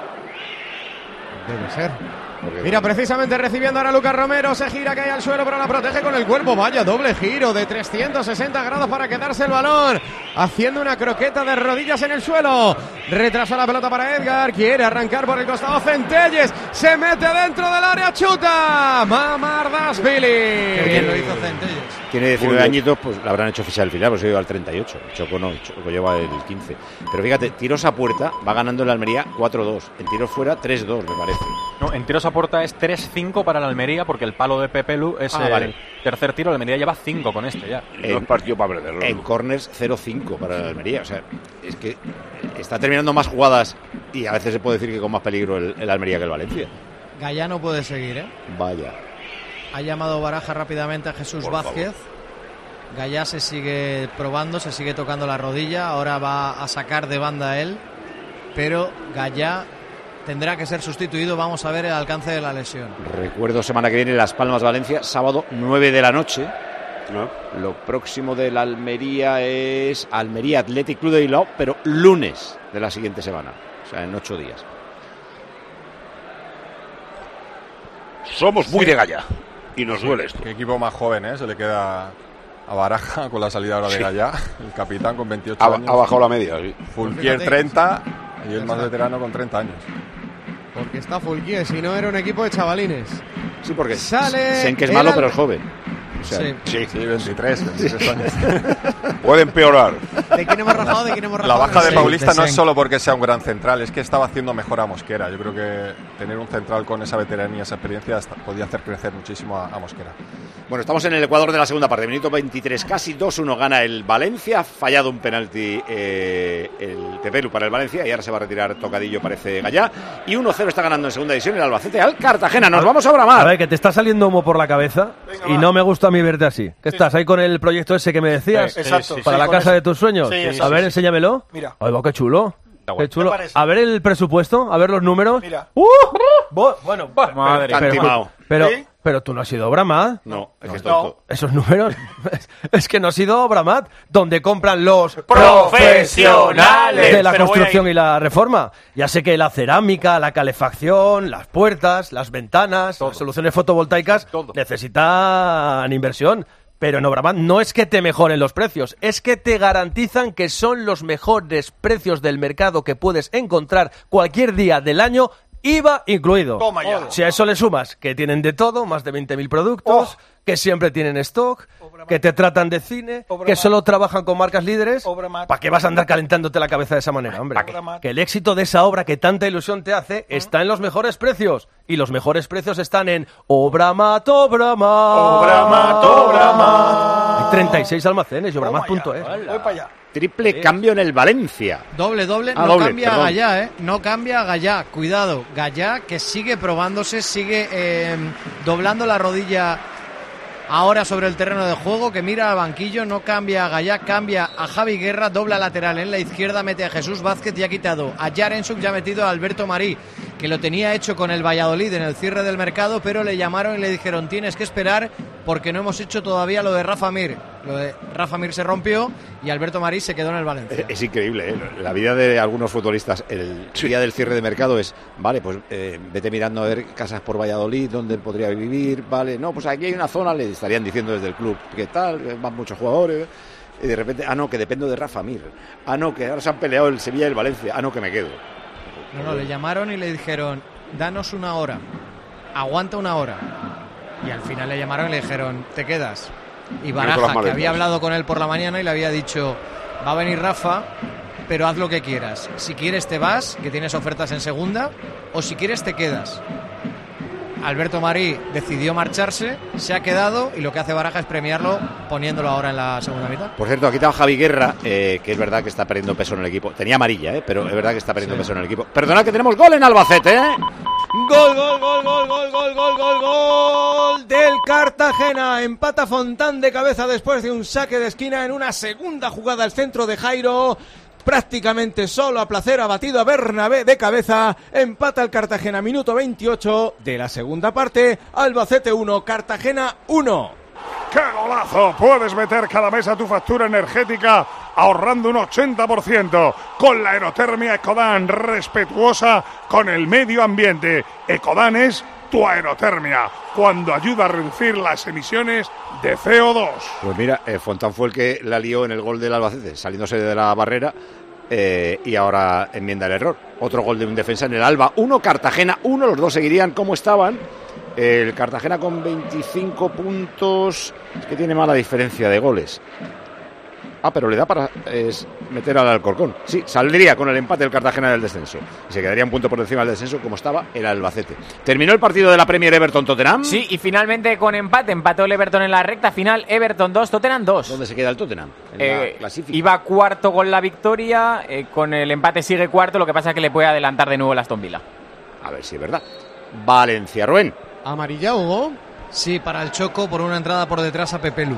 Debe ser. Mira, precisamente recibiendo ahora Lucas Romero, se gira, cae al suelo, pero la protege con el cuerpo. Vaya, doble giro de trescientos sesenta grados para quedarse el balón. Haciendo una croqueta de rodillas en el suelo. Retrasa la pelota para Edgar, quiere arrancar por el costado Centelles. Se mete dentro del área, chuta. Mamardashvili. Qué bien lo hizo Centelles. Tiene diecinueve añitos, pues la habrán hecho oficial filial, pues lleva al treinta y ocho. Choco no, Choco lleva el quince. Pero fíjate, tiros a puerta, va ganando el Almería cuatro dos. En tiros fuera tres dos, me parece. No, en tiros a puerta es tres cinco para el Almería, porque el palo de Pepe Lu es ah, el vale. tercer tiro. El Almería lleva cinco con este ya. No es partido para perderlo. En corners cero cinco para el Almería. O sea, es que está terminando más jugadas y a veces se puede decir que con más peligro el, el Almería que el Valencia. Gallá no puede seguir, ¿eh? Vaya. Ha llamado Baraja rápidamente a Jesús Por Vázquez. Favor. Gallá se sigue probando, se sigue tocando la rodilla. Ahora va a sacar de banda él. Pero Gallá tendrá que ser sustituido. Vamos a ver el alcance de la lesión. Recuerdo semana que viene Las Palmas Valencia, sábado nueve de la noche. ¿No? Lo próximo del Almería es Almería Athletic Club de Bilbao, pero lunes de la siguiente semana. O sea, en ocho días. Somos muy sí. de Gallá. Y nos duele esto. Qué equipo más joven, ¿eh? Se le queda a Baraja con la salida ahora de sí. Gallá, el capitán con veintiocho ha, años. Ha bajado la media, sí. Fulquier treinta y el más veterano con treinta años. Porque está Fulquier, si no era un equipo de chavalines. Sí, porque sale sé que es malo, pero es joven. O sea, sí. Sí, sí, veintitrés, veintitrés años. Puede empeorar. ¿De quién hemos rajado? ¿De quién hemos rajado? La baja de sí, Paulista de no es solo porque sea un gran central, es que estaba haciendo mejor a Mosquera. Yo creo que tener un central con esa veteranía y esa experiencia podía hacer crecer muchísimo a, a Mosquera. Bueno, estamos en el Ecuador de la segunda parte, minuto veintitrés, casi dos uno gana el Valencia, ha fallado un penalti eh, el Tepelu para el Valencia y ahora se va a retirar tocadillo, parece Gallá, y uno cero está ganando en segunda división el Albacete al Cartagena. Nos vamos a Bramar. A ver, que te está saliendo humo por la cabeza. Venga, y va. No me gusta a mí verte así. ¿Qué sí. estás ahí con el proyecto ese que me decías? Sí, exacto. Para sí, la casa eso. de tus sueños. Sí, a ver, enséñamelo. Mira. Ay, va, qué chulo. Qué chulo. A ver el presupuesto, a ver los números. Mira. Uh, bo, bueno, madre, pero, pero, pero, ¿Sí? pero tú no has ido a Obramat. No, es que es no. tonto. Esos números, es que no has ido a Obramat, donde compran los profesionales de la pero construcción y la reforma. Ya sé que la cerámica, la calefacción, las puertas, las ventanas, todo. Las soluciones fotovoltaicas todo. Necesitan inversión. Pero en Obramat no es que te mejoren los precios, es que te garantizan que son los mejores precios del mercado que puedes encontrar cualquier día del año, I V A incluido. Toma ya. Si a eso le sumas que tienen de todo, más de veinte mil productos, oh. que siempre tienen stock, Obramat. Que te tratan de cine, Obramat. Que solo trabajan con marcas líderes, ¿para qué vas a andar calentándote la cabeza de esa manera, hombre? Que el éxito de esa obra que tanta ilusión te hace ¿Mm? Está en los mejores precios. Y los mejores precios están en Obramat, Obramat. Obramat, Obramat. Hay treinta y seis almacenes y obramat punto es. Voy para allá. Triple cambio en el Valencia. Doble, doble, ah, no doble, cambia perdón. Gallá, ¿eh? No cambia Gallá, cuidado. Gallá que sigue probándose, sigue eh, doblando la rodilla ahora sobre el terreno de juego, que mira al banquillo, no cambia a Gallá, cambia a Javi Guerra, dobla lateral en la izquierda, mete a Jesús Vázquez y ha quitado a Yarensuk, ya ha metido a Alberto Marí, que lo tenía hecho con el Valladolid en el cierre del mercado, pero le llamaron y le dijeron tienes que esperar porque no hemos hecho todavía lo de Rafa Mir. Lo de Rafa Mir se rompió y Alberto Marí se quedó en el Valencia. Es, es increíble, ¿eh? La vida de algunos futbolistas el sí. día del cierre de mercado es, vale, pues eh, vete mirando a ver casas por Valladolid donde podría vivir, vale, no, pues aquí hay una zona, le estarían diciendo desde el club, ¿qué tal? Van muchos jugadores, y de repente, ah no, que dependo de Rafa Mir, ah no, que ahora se han peleado el Sevilla y el Valencia, ah no, que me quedo. No, no, le llamaron y le dijeron, danos una hora, aguanta una hora. Y al final le llamaron y le dijeron, te quedas. Y Baraja, que había hablado con él por la mañana y le había dicho, va a venir Rafa, pero haz lo que quieras. Si quieres te vas, que tienes ofertas en segunda, o si quieres te quedas. Alberto Marí decidió marcharse, se ha quedado y lo que hace Baraja es premiarlo poniéndolo ahora en la segunda mitad. Por cierto, ha quitado Javi Guerra, eh, que es verdad que está perdiendo peso en el equipo. Tenía amarilla, eh, pero es verdad que está perdiendo sí. peso en el equipo. Perdonad que tenemos gol en Albacete, ¿eh? Gol, gol, gol, gol, gol, gol, gol, gol, gol del Cartagena. Empata Fontán de cabeza después de un saque de esquina en una segunda jugada al centro de Jairo. Prácticamente solo a placer, ha batido a Bernabé de cabeza. Empata el Cartagena, minuto veintiocho de la segunda parte. Albacete uno, Cartagena uno. ¡Qué golazo! Puedes meter cada mes a tu factura energética ahorrando un ochenta por ciento con la aerotermia Ecodan, respetuosa con el medio ambiente. Ecodan es tu aerotermia, cuando ayuda a reducir las emisiones de C O dos. Pues mira, eh, Fontán fue el que la lió en el gol del Albacete, saliéndose de la barrera, eh, y ahora enmienda el error. Otro gol de un defensa en el Alba, uno, Cartagena uno, los dos seguirían como estaban. El Cartagena con veinticinco puntos, es que tiene mala diferencia de goles. Ah, pero le da para es, meter al Alcorcón. Sí, saldría con el empate el Cartagena del descenso. Y se quedaría un punto por encima del descenso, como estaba el Albacete. ¿Terminó el partido de la Premier Everton-Tottenham? Sí, y finalmente con empate. Empató el Everton en la recta final. Everton dos, Tottenham dos. ¿Dónde se queda el Tottenham? En eh, la clasificación. Iba cuarto con la victoria. Eh, con el empate sigue cuarto. Lo que pasa es que le puede adelantar de nuevo el Aston Villa. A ver si es verdad. Valencia, Rubén. Amarilla, Hugo. Sí, para el Choco por una entrada por detrás a Pepelu.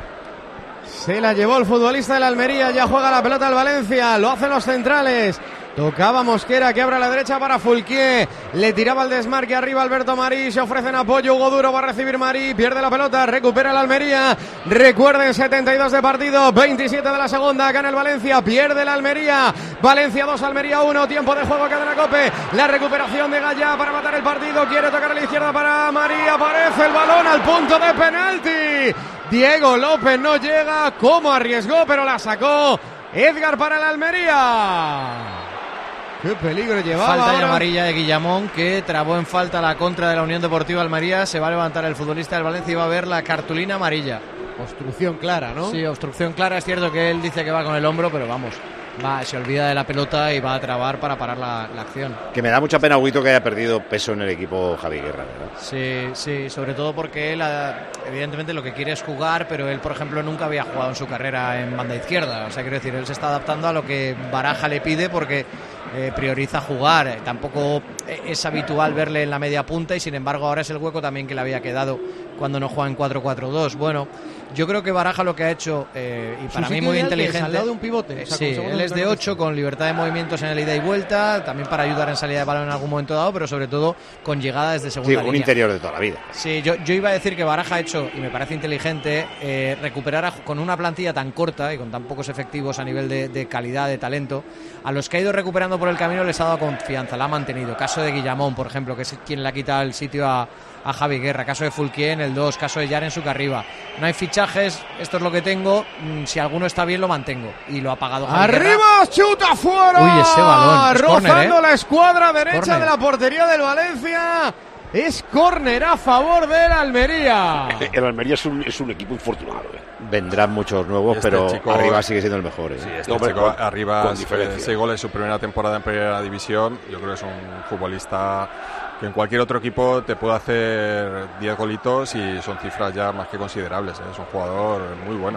Se la llevó el futbolista del Almería, ya juega la pelota el Valencia, lo hacen los centrales. Tocaba Mosquera, que abre a la derecha para Fulquier. Le tiraba el desmarque arriba Alberto Marí. Se ofrecen apoyo. Hugo Duro va a recibir Marí. Pierde la pelota. Recupera el Almería. Recuerden, setenta y dos de partido. veintisiete de la segunda. Gana el Valencia. Pierde el Almería. Valencia dos, Almería uno. Tiempo de juego. Cadena Cope. La recuperación de Gallá para matar el partido. Quiere tocar a la izquierda para Marí. Aparece el balón al punto de penalti. Diego López no llega. Cómo arriesgó, pero la sacó Edgar para el Almería. Qué peligro llevaba. Falta ahora. y amarilla de Guillamón, que trabó en falta la contra de la Unión Deportiva Almería. Se va a levantar el futbolista del Valencia y va a ver la cartulina amarilla. Obstrucción clara, ¿no? Sí, obstrucción clara. Es cierto que él dice que va con el hombro, pero vamos, va, se olvida de la pelota y va a trabar para parar la, la acción. Que me da mucha pena, Huguito, que haya perdido peso en el equipo Javi Guerra, ¿verdad? Sí, sí, sobre todo porque él evidentemente lo que quiere es jugar, pero él, por ejemplo, nunca había jugado en su carrera en banda izquierda. O sea, quiero decir, él se está adaptando a lo que Baraja le pide porque eh, prioriza jugar. Tampoco es habitual verle en la media punta y, sin embargo, ahora es el hueco también que le había quedado cuando no juega en cuatro cuatro dos. Bueno, yo creo que Baraja lo que ha hecho, eh, y para mí muy inteligente, al lado de un pivote. O sea, sí, él es de ocho, con libertad de movimientos en el ida y vuelta, también para ayudar en salida de balón en algún momento dado, pero sobre todo con llegada desde segunda sí, línea. Un interior de toda la vida. Sí, yo, yo iba a decir que Baraja ha hecho, y me parece inteligente, eh, recuperar a, con una plantilla tan corta y con tan pocos efectivos a nivel de, de calidad, de talento, a los que ha ido recuperando por el camino les ha dado confianza, la ha mantenido. Caso de Guillamón, por ejemplo, que es quien le ha quitado el sitio a, a Javi Guerra. Caso de Fulquier en el dos, caso de Yar en su arriba. No hay fichajes, esto es lo que tengo. Si alguno está bien, lo mantengo. Y lo ha pagado Javi ¡Arriba! Guerra. ¡Chuta fuera! Uy, ese balón. Es rozando córner, ¿eh? la escuadra derecha Córner. de la portería del Valencia. Es córner a favor del Almería. El Almería es un, es un equipo infortunado. ¿eh? Vendrán muchos nuevos, Este pero chico- arriba sigue siendo el mejor. ¿eh? Sí, este No, hombre, chico con- arriba, con eh, diferencia. seis goles en su primera temporada en primera división. Yo creo que es un futbolista que en cualquier otro equipo te puede hacer diez golitos y son cifras ya más que considerables. ¿eh? Es un jugador muy bueno.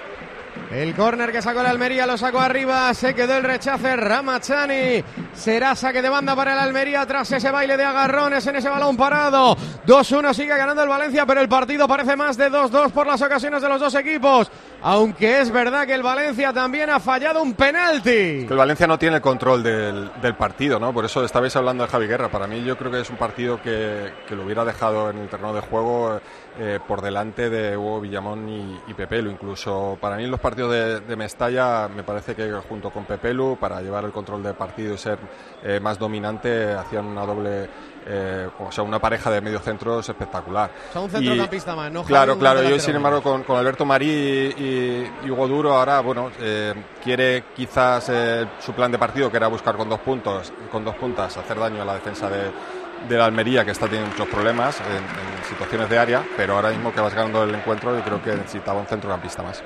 El córner que sacó el Almería lo sacó arriba, se quedó el rechace Ramachani. Será saque de banda para el Almería tras ese baile de agarrones en ese balón parado. dos uno sigue ganando el Valencia, pero el partido parece más de dos dos por las ocasiones de los dos equipos. Aunque es verdad que el Valencia también ha fallado un penalti. Que el Valencia no tiene el control del, del partido, ¿no? Por eso estabais hablando de Javi Guerra. Para mí yo creo que es un partido que, que lo hubiera dejado en el terreno de juego eh, por delante de Hugo Guillamón y, y Pepelu. Incluso para mí en los partidos de, de Mestalla me parece que junto con Pepelu, para llevar el control del partido y ser eh, más dominante, hacían una doble... Eh, o sea, una pareja de mediocentros espectacular. O sea, un centrocampista más, ¿no? Claro, Javi, claro. un Y hoy, delantero sin embargo, con, con Alberto Marí y, y, y Hugo Duro, ahora, bueno, eh, quiere quizás eh, su plan de partido, que era buscar con dos puntos, con dos puntas, hacer daño a la defensa de, de la Almería, que está teniendo muchos problemas en, en situaciones de área, pero ahora mismo que vas ganando el encuentro, yo creo que necesitaba un centrocampista más.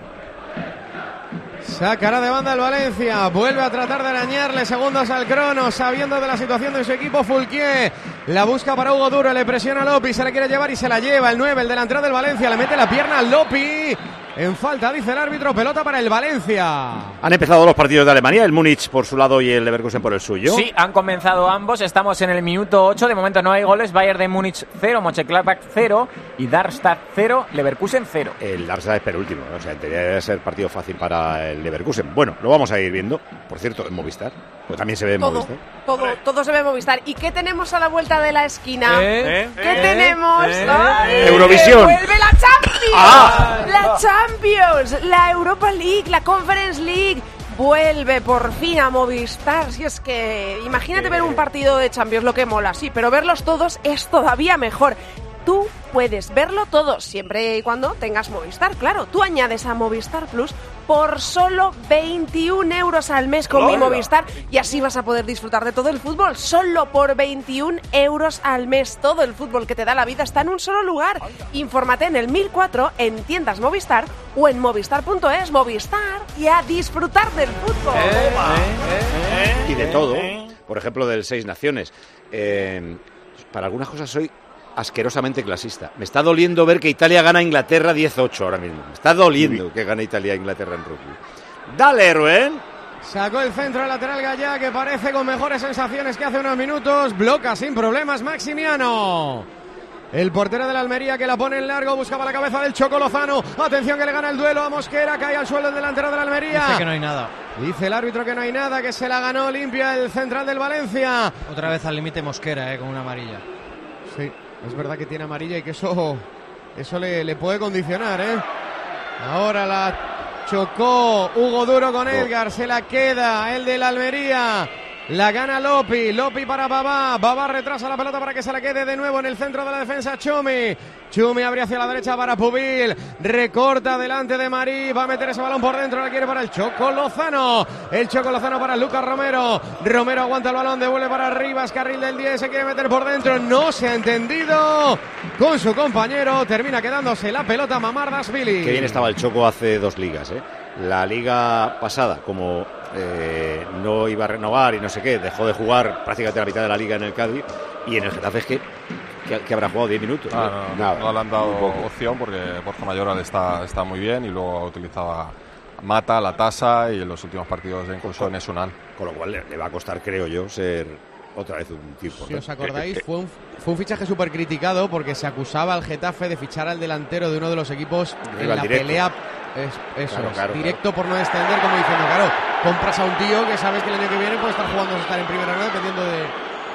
Sacará de banda el Valencia, vuelve a tratar de arañarle segundos al crono, sabiendo de la situación de su equipo. Fulquier la busca para Hugo Duro, le presiona a Lopi, se la quiere llevar y se la lleva el nueve, el delantero del Valencia, le mete la pierna a Lopi. En falta, dice el árbitro, pelota para el Valencia. Han empezado los partidos de Alemania, el Múnich por su lado y el Leverkusen por el suyo. Sí, han comenzado ambos. Estamos en el minuto ocho. De momento no hay goles. Bayern de Múnich cero, Mönchengladbach cero y Darmstadt cero, Leverkusen cero. El Darmstadt es penúltimo, ¿no? O sea, debería ser partido fácil para el Leverkusen. Bueno, lo vamos a ir viendo. Por cierto, en Movistar. Pues también se ve en Todo, Movistar. todo, todo se ve en Movistar. ¿Y qué tenemos a la vuelta de la esquina? ¿Eh? ¿Qué ¿Eh? tenemos? ¿Eh? ¡Ay, Eurovisión. ¡Vuelve la Champions! ¡Ah! La Champions, la Europa League, la Conference League. Vuelve por fin a Movistar. Si es que imagínate ver un partido de Champions, lo que mola, sí, pero verlos todos es todavía mejor. Tú puedes verlo todo, siempre y cuando tengas Movistar, claro. Tú añades a Movistar Plus por solo veintiún euros al mes con mi Movistar y así vas a poder disfrutar de todo el fútbol. Solo por veintiún euros al mes. Todo el fútbol que te da la vida está en un solo lugar. Infórmate en el mil cuatro, en tiendas Movistar o en movistar punto es. Movistar y a disfrutar del fútbol. Eh, eh, eh, y de todo. Por ejemplo, del Seis Naciones. Eh, para algunas cosas soy asquerosamente clasista. Me está doliendo ver que Italia gana a Inglaterra diez ocho ahora mismo. Me está doliendo que gane Italia a Inglaterra en rugby. Dale, Rubén. Sacó el centro lateral Gallá, que parece con mejores sensaciones que hace unos minutos. Bloca sin problemas Maximiano. El portero de la Almería que la pone en largo, buscaba la cabeza del Choco Lozano. Atención que le gana el duelo a Mosquera, cae al suelo el delantero de la Almería. Dice que no hay nada. Dice el árbitro que no hay nada, que se la ganó limpia el central del Valencia. Otra vez al límite Mosquera, eh, con una amarilla. Sí. Es verdad que tiene amarilla y que eso, eso le, le puede condicionar, ¿eh? Ahora la chocó Hugo Duro con Edgar, se la queda el de la Almería. La gana Lopi, Lopi para Babá, Babá retrasa la pelota para que se la quede de nuevo en el centro de la defensa Chumi. Chumi abre hacia la derecha para Pubil, recorta delante de Marí, va a meter ese balón por dentro, la quiere para el Choco Lozano, el Choco Lozano para Lucas Romero, Romero aguanta el balón, devuelve para arriba, es carril del diez, se quiere meter por dentro, no se ha entendido con su compañero, termina quedándose la pelota Mamardashvili. Qué bien estaba el Choco hace dos ligas, ¿eh? La liga pasada, como eh, no iba a renovar y no sé qué, dejó de jugar prácticamente la mitad de la liga en el Cádiz, y en el Getafe es que, que, que habrá jugado diez minutos. Ah, ¿no? no, Nada, no le han dado opción porque Borja Mayoral está, está muy bien y luego utilizaba Mata, La Tasa y en los últimos partidos incluso en Esunal. Con lo cual le, le va a costar, creo yo, ser otra vez un tipo. Si ¿no? os acordáis, que, que, fue un, fue un fichaje súper criticado porque se acusaba al Getafe de fichar al delantero de uno de los equipos en la directo. pelea. Es, eso claro, es, claro, directo claro. por no extender, como diciendo, claro, compras a un tío que sabes que el año que viene puede estar jugando a estar en primera, ¿no? Dependiendo de...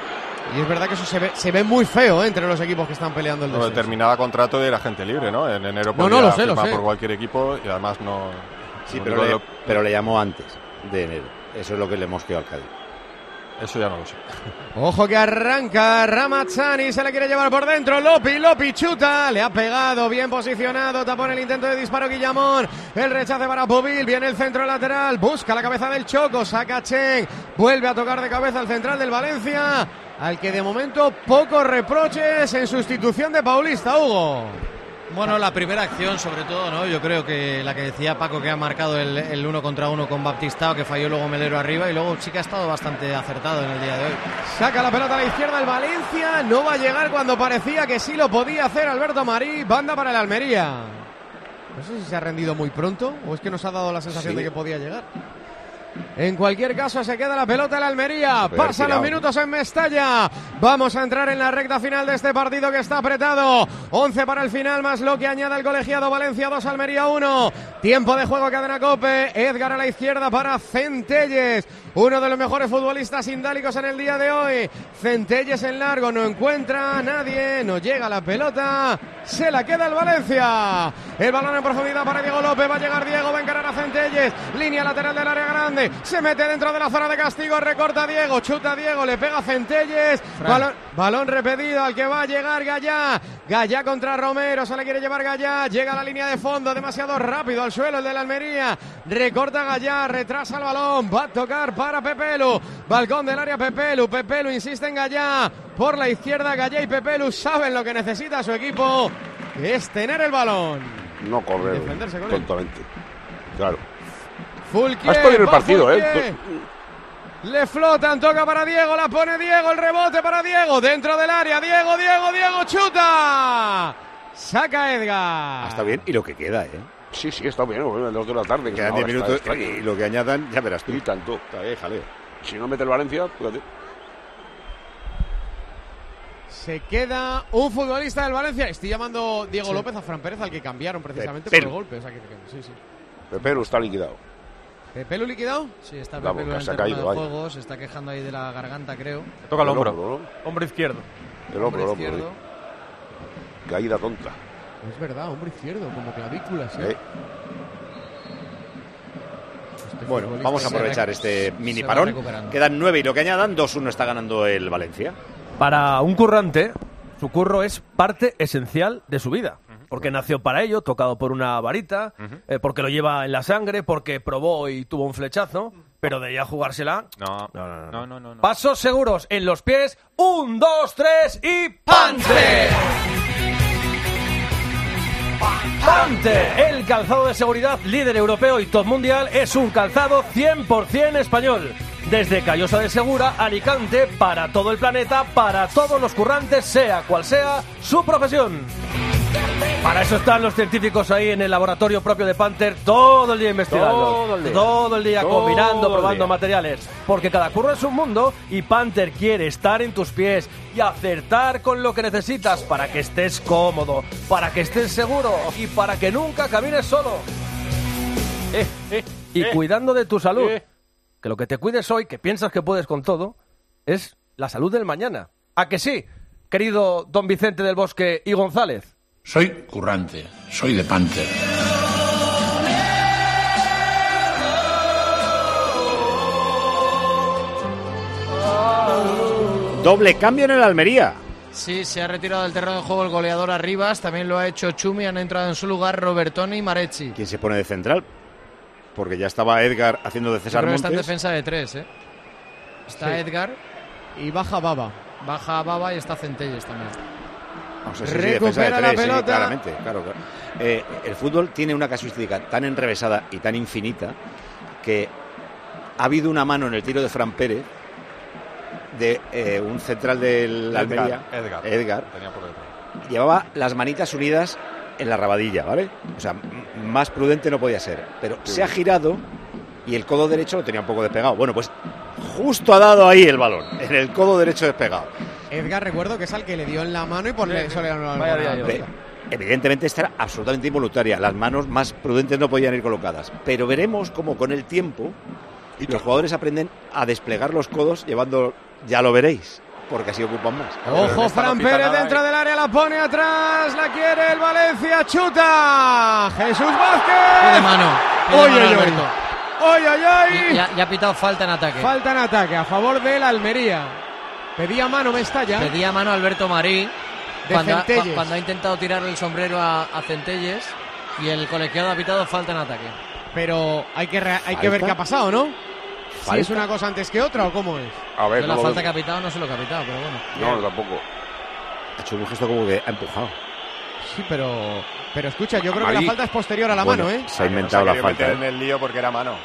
Y es verdad que eso se ve, se ve muy feo, ¿eh? Entre los equipos que están peleando el descenso. No, terminaba contrato y era gente libre, ¿no? En enero podía no, no, lo sé, firmar lo sé. por cualquier equipo y además no... Sí, no pero le, lo... pero le llamó antes de enero. Eso es lo que le mosqueó al Cádiz. Eso ya no lo sé. Ojo que arranca Ramazzani, se le quiere llevar por dentro, Lopi, Lopi chuta, le ha pegado, bien posicionado, tapón el intento de disparo Guillamón, el rechace para Pubil, viene el centro lateral, busca la cabeza del Choco, saca Chen, vuelve a tocar de cabeza al central del Valencia, al que de momento pocos reproches en sustitución de Paulista, Hugo. Bueno, la primera acción sobre todo, ¿no? Yo creo que la que decía Paco, que ha marcado el, el uno contra uno con Baptistao, que falló luego Melero arriba, y luego sí que ha estado bastante acertado en el día de hoy. Saca la pelota a la izquierda el Valencia, no va a llegar cuando parecía que sí lo podía hacer Alberto Marí, banda para el Almería. No sé si se ha rendido muy pronto o es que nos ha dado la sensación sí. de que podía llegar. En cualquier caso se queda la pelota en la Almería. Pasan los minutos en Mestalla. Vamos a entrar en la recta final de este partido que está apretado. once para el final más lo que añade el colegiado. Valencia dos, Almería uno. Tiempo de juego, Cadena COPE. Edgar a la izquierda para Centelles, uno de los mejores futbolistas indálicos en el día de hoy. Centelles en largo, no encuentra a nadie, no llega la pelota, se la queda el Valencia. El balón en profundidad para Diego López, va a llegar Diego, va a encarar a Centelles, línea lateral del área grande, se mete dentro de la zona de castigo, recorta Diego, chuta Diego, le pega a Centelles, balón, balón repetido al que va a llegar Gallá, Gallá contra Romero, se le quiere llevar Gallá, llega a la línea de fondo, demasiado rápido al suelo el de la Almería, recorta Gallá, retrasa el balón, va a tocar para Pepelu, balcón del área Pepelu, Pepelu insiste en Gallá, por la izquierda Gallá y Pepelu saben lo que necesita su equipo, que es tener el balón. No correr tontamente, claro. Fulquier, has podido el partido, Fulquier. eh. Le flotan, toca para Diego, la pone Diego, el rebote para Diego, dentro del área, Diego, Diego, Diego, chuta. Saca Edgar. Está bien, y lo que queda, ¿eh? Sí, sí, está bien, a las dos de la tarde. Quedan diez minutos y lo que añadan, ya verás tú. Y tanto. Está bien, jaleo. Si no mete el Valencia, fíjate. Se queda un futbolista del Valencia. Estoy llamando Diego sí. López a Fran Pérez, al que cambiaron precisamente Pepelu. por el golpe. O sea, que, sí, sí. Pepelu está liquidado. ¿Pepelu liquidado? Sí, está Pepelu en el terreno de juego. Se está quejando ahí de la garganta, creo. Toca el hombro. hombro, ¿no? Hombro izquierdo. El hombro, hombro izquierdo. Caída tonta. Es verdad, hombro izquierdo, como clavículas. ¿eh? ¿Eh? Bueno, vamos a aprovechar este mini parón. Quedan nueve y lo que añadan, dos uno está ganando el Valencia. Para un currante, su curro es parte esencial de su vida. Porque nació para ello, tocado por una varita, uh-huh. eh, porque lo lleva en la sangre, porque probó y tuvo un flechazo, pero de ahí a jugársela... No, no, no. no, no, no, no. Pasos seguros en los pies, un, dos, tres y ¡Panther! Panther, el calzado de seguridad líder europeo y top mundial, es un calzado cien por ciento español. Desde Callosa de Segura, Alicante, para todo el planeta, para todos los currantes, sea cual sea su profesión. Para eso están los científicos ahí en el laboratorio propio de Panther todo el día investigando. Todo el día, todo el día todo combinando, el probando día. materiales. Porque cada curro es un mundo y Panther quiere estar en tus pies y acertar con lo que necesitas para que estés cómodo, para que estés seguro y para que nunca camines solo. Eh, eh, y eh, cuidando de tu salud. Eh. Que lo que te cuides hoy, que piensas que puedes con todo, es la salud del mañana. ¿A que sí, querido don Vicente del Bosque y González? Soy currante, soy de Panther. Doble cambio en el Almería. Sí, se ha retirado del terreno de juego el goleador Arribas, también lo ha hecho Chumi, han entrado en su lugar Robertoni y Marecci. ¿Quién se pone de central? Porque ya estaba Edgar haciendo de César Creo Montes. Está en defensa de tres, ¿eh? Está sí. Edgar. Y baja Baba. Baja Baba y está Centelles también. No sé si recupera la tres, pelota. Sí, claramente, claro, claro. Eh, el fútbol tiene una casuística tan enrevesada y tan infinita que ha habido una mano en el tiro de Fran Pérez de eh, un central del Edgar, Almería, Edgar. Edgar. Tenía por detrás. Llevaba las manitas unidas en la rabadilla, ¿vale? O sea, m- más prudente no podía ser. Pero sí. Se ha girado y el codo derecho lo tenía un poco despegado. Bueno, pues justo ha dado ahí el balón, en el codo derecho despegado. Edgar, recuerdo que es al que le dio en la mano y por eso le ganó la mano. Evidentemente esta era absolutamente involuntaria. Las manos más prudentes no podían ir colocadas. Pero veremos cómo con el tiempo los jugadores aprenden a desplegar los codos llevando... Ya lo veréis, porque así ocupan más. Ojo, Fran Pérez dentro del área, la pone atrás, la quiere el Valencia, chuta. Jesús Vázquez. Pide mano. Pide oye, mano oye, Alberto. oye, oye, oye. Ya, ya ha pitado falta en ataque. Falta en ataque a favor del Almería. Pedía mano Mestalla. Pedía mano Alberto Marí. De cuando, ha, Centelles. cuando ha intentado tirar el sombrero a, a Centelles y el colegiado ha pitado falta en ataque. Pero hay que, re- hay que ver qué ha pasado, ¿no? ¿Falta? Si es una cosa antes que otra o cómo es. A ver, Yo no la lo falta veo. que ha pitado no sé lo que ha pitado, pero bueno. No, tampoco. Ha hecho un gesto como que ha empujado. Sí, pero pero escucha, yo creo Amarí. que la falta es posterior a la Bueno, mano, ¿eh? Se ha inventado la falta. En el lío porque era mano.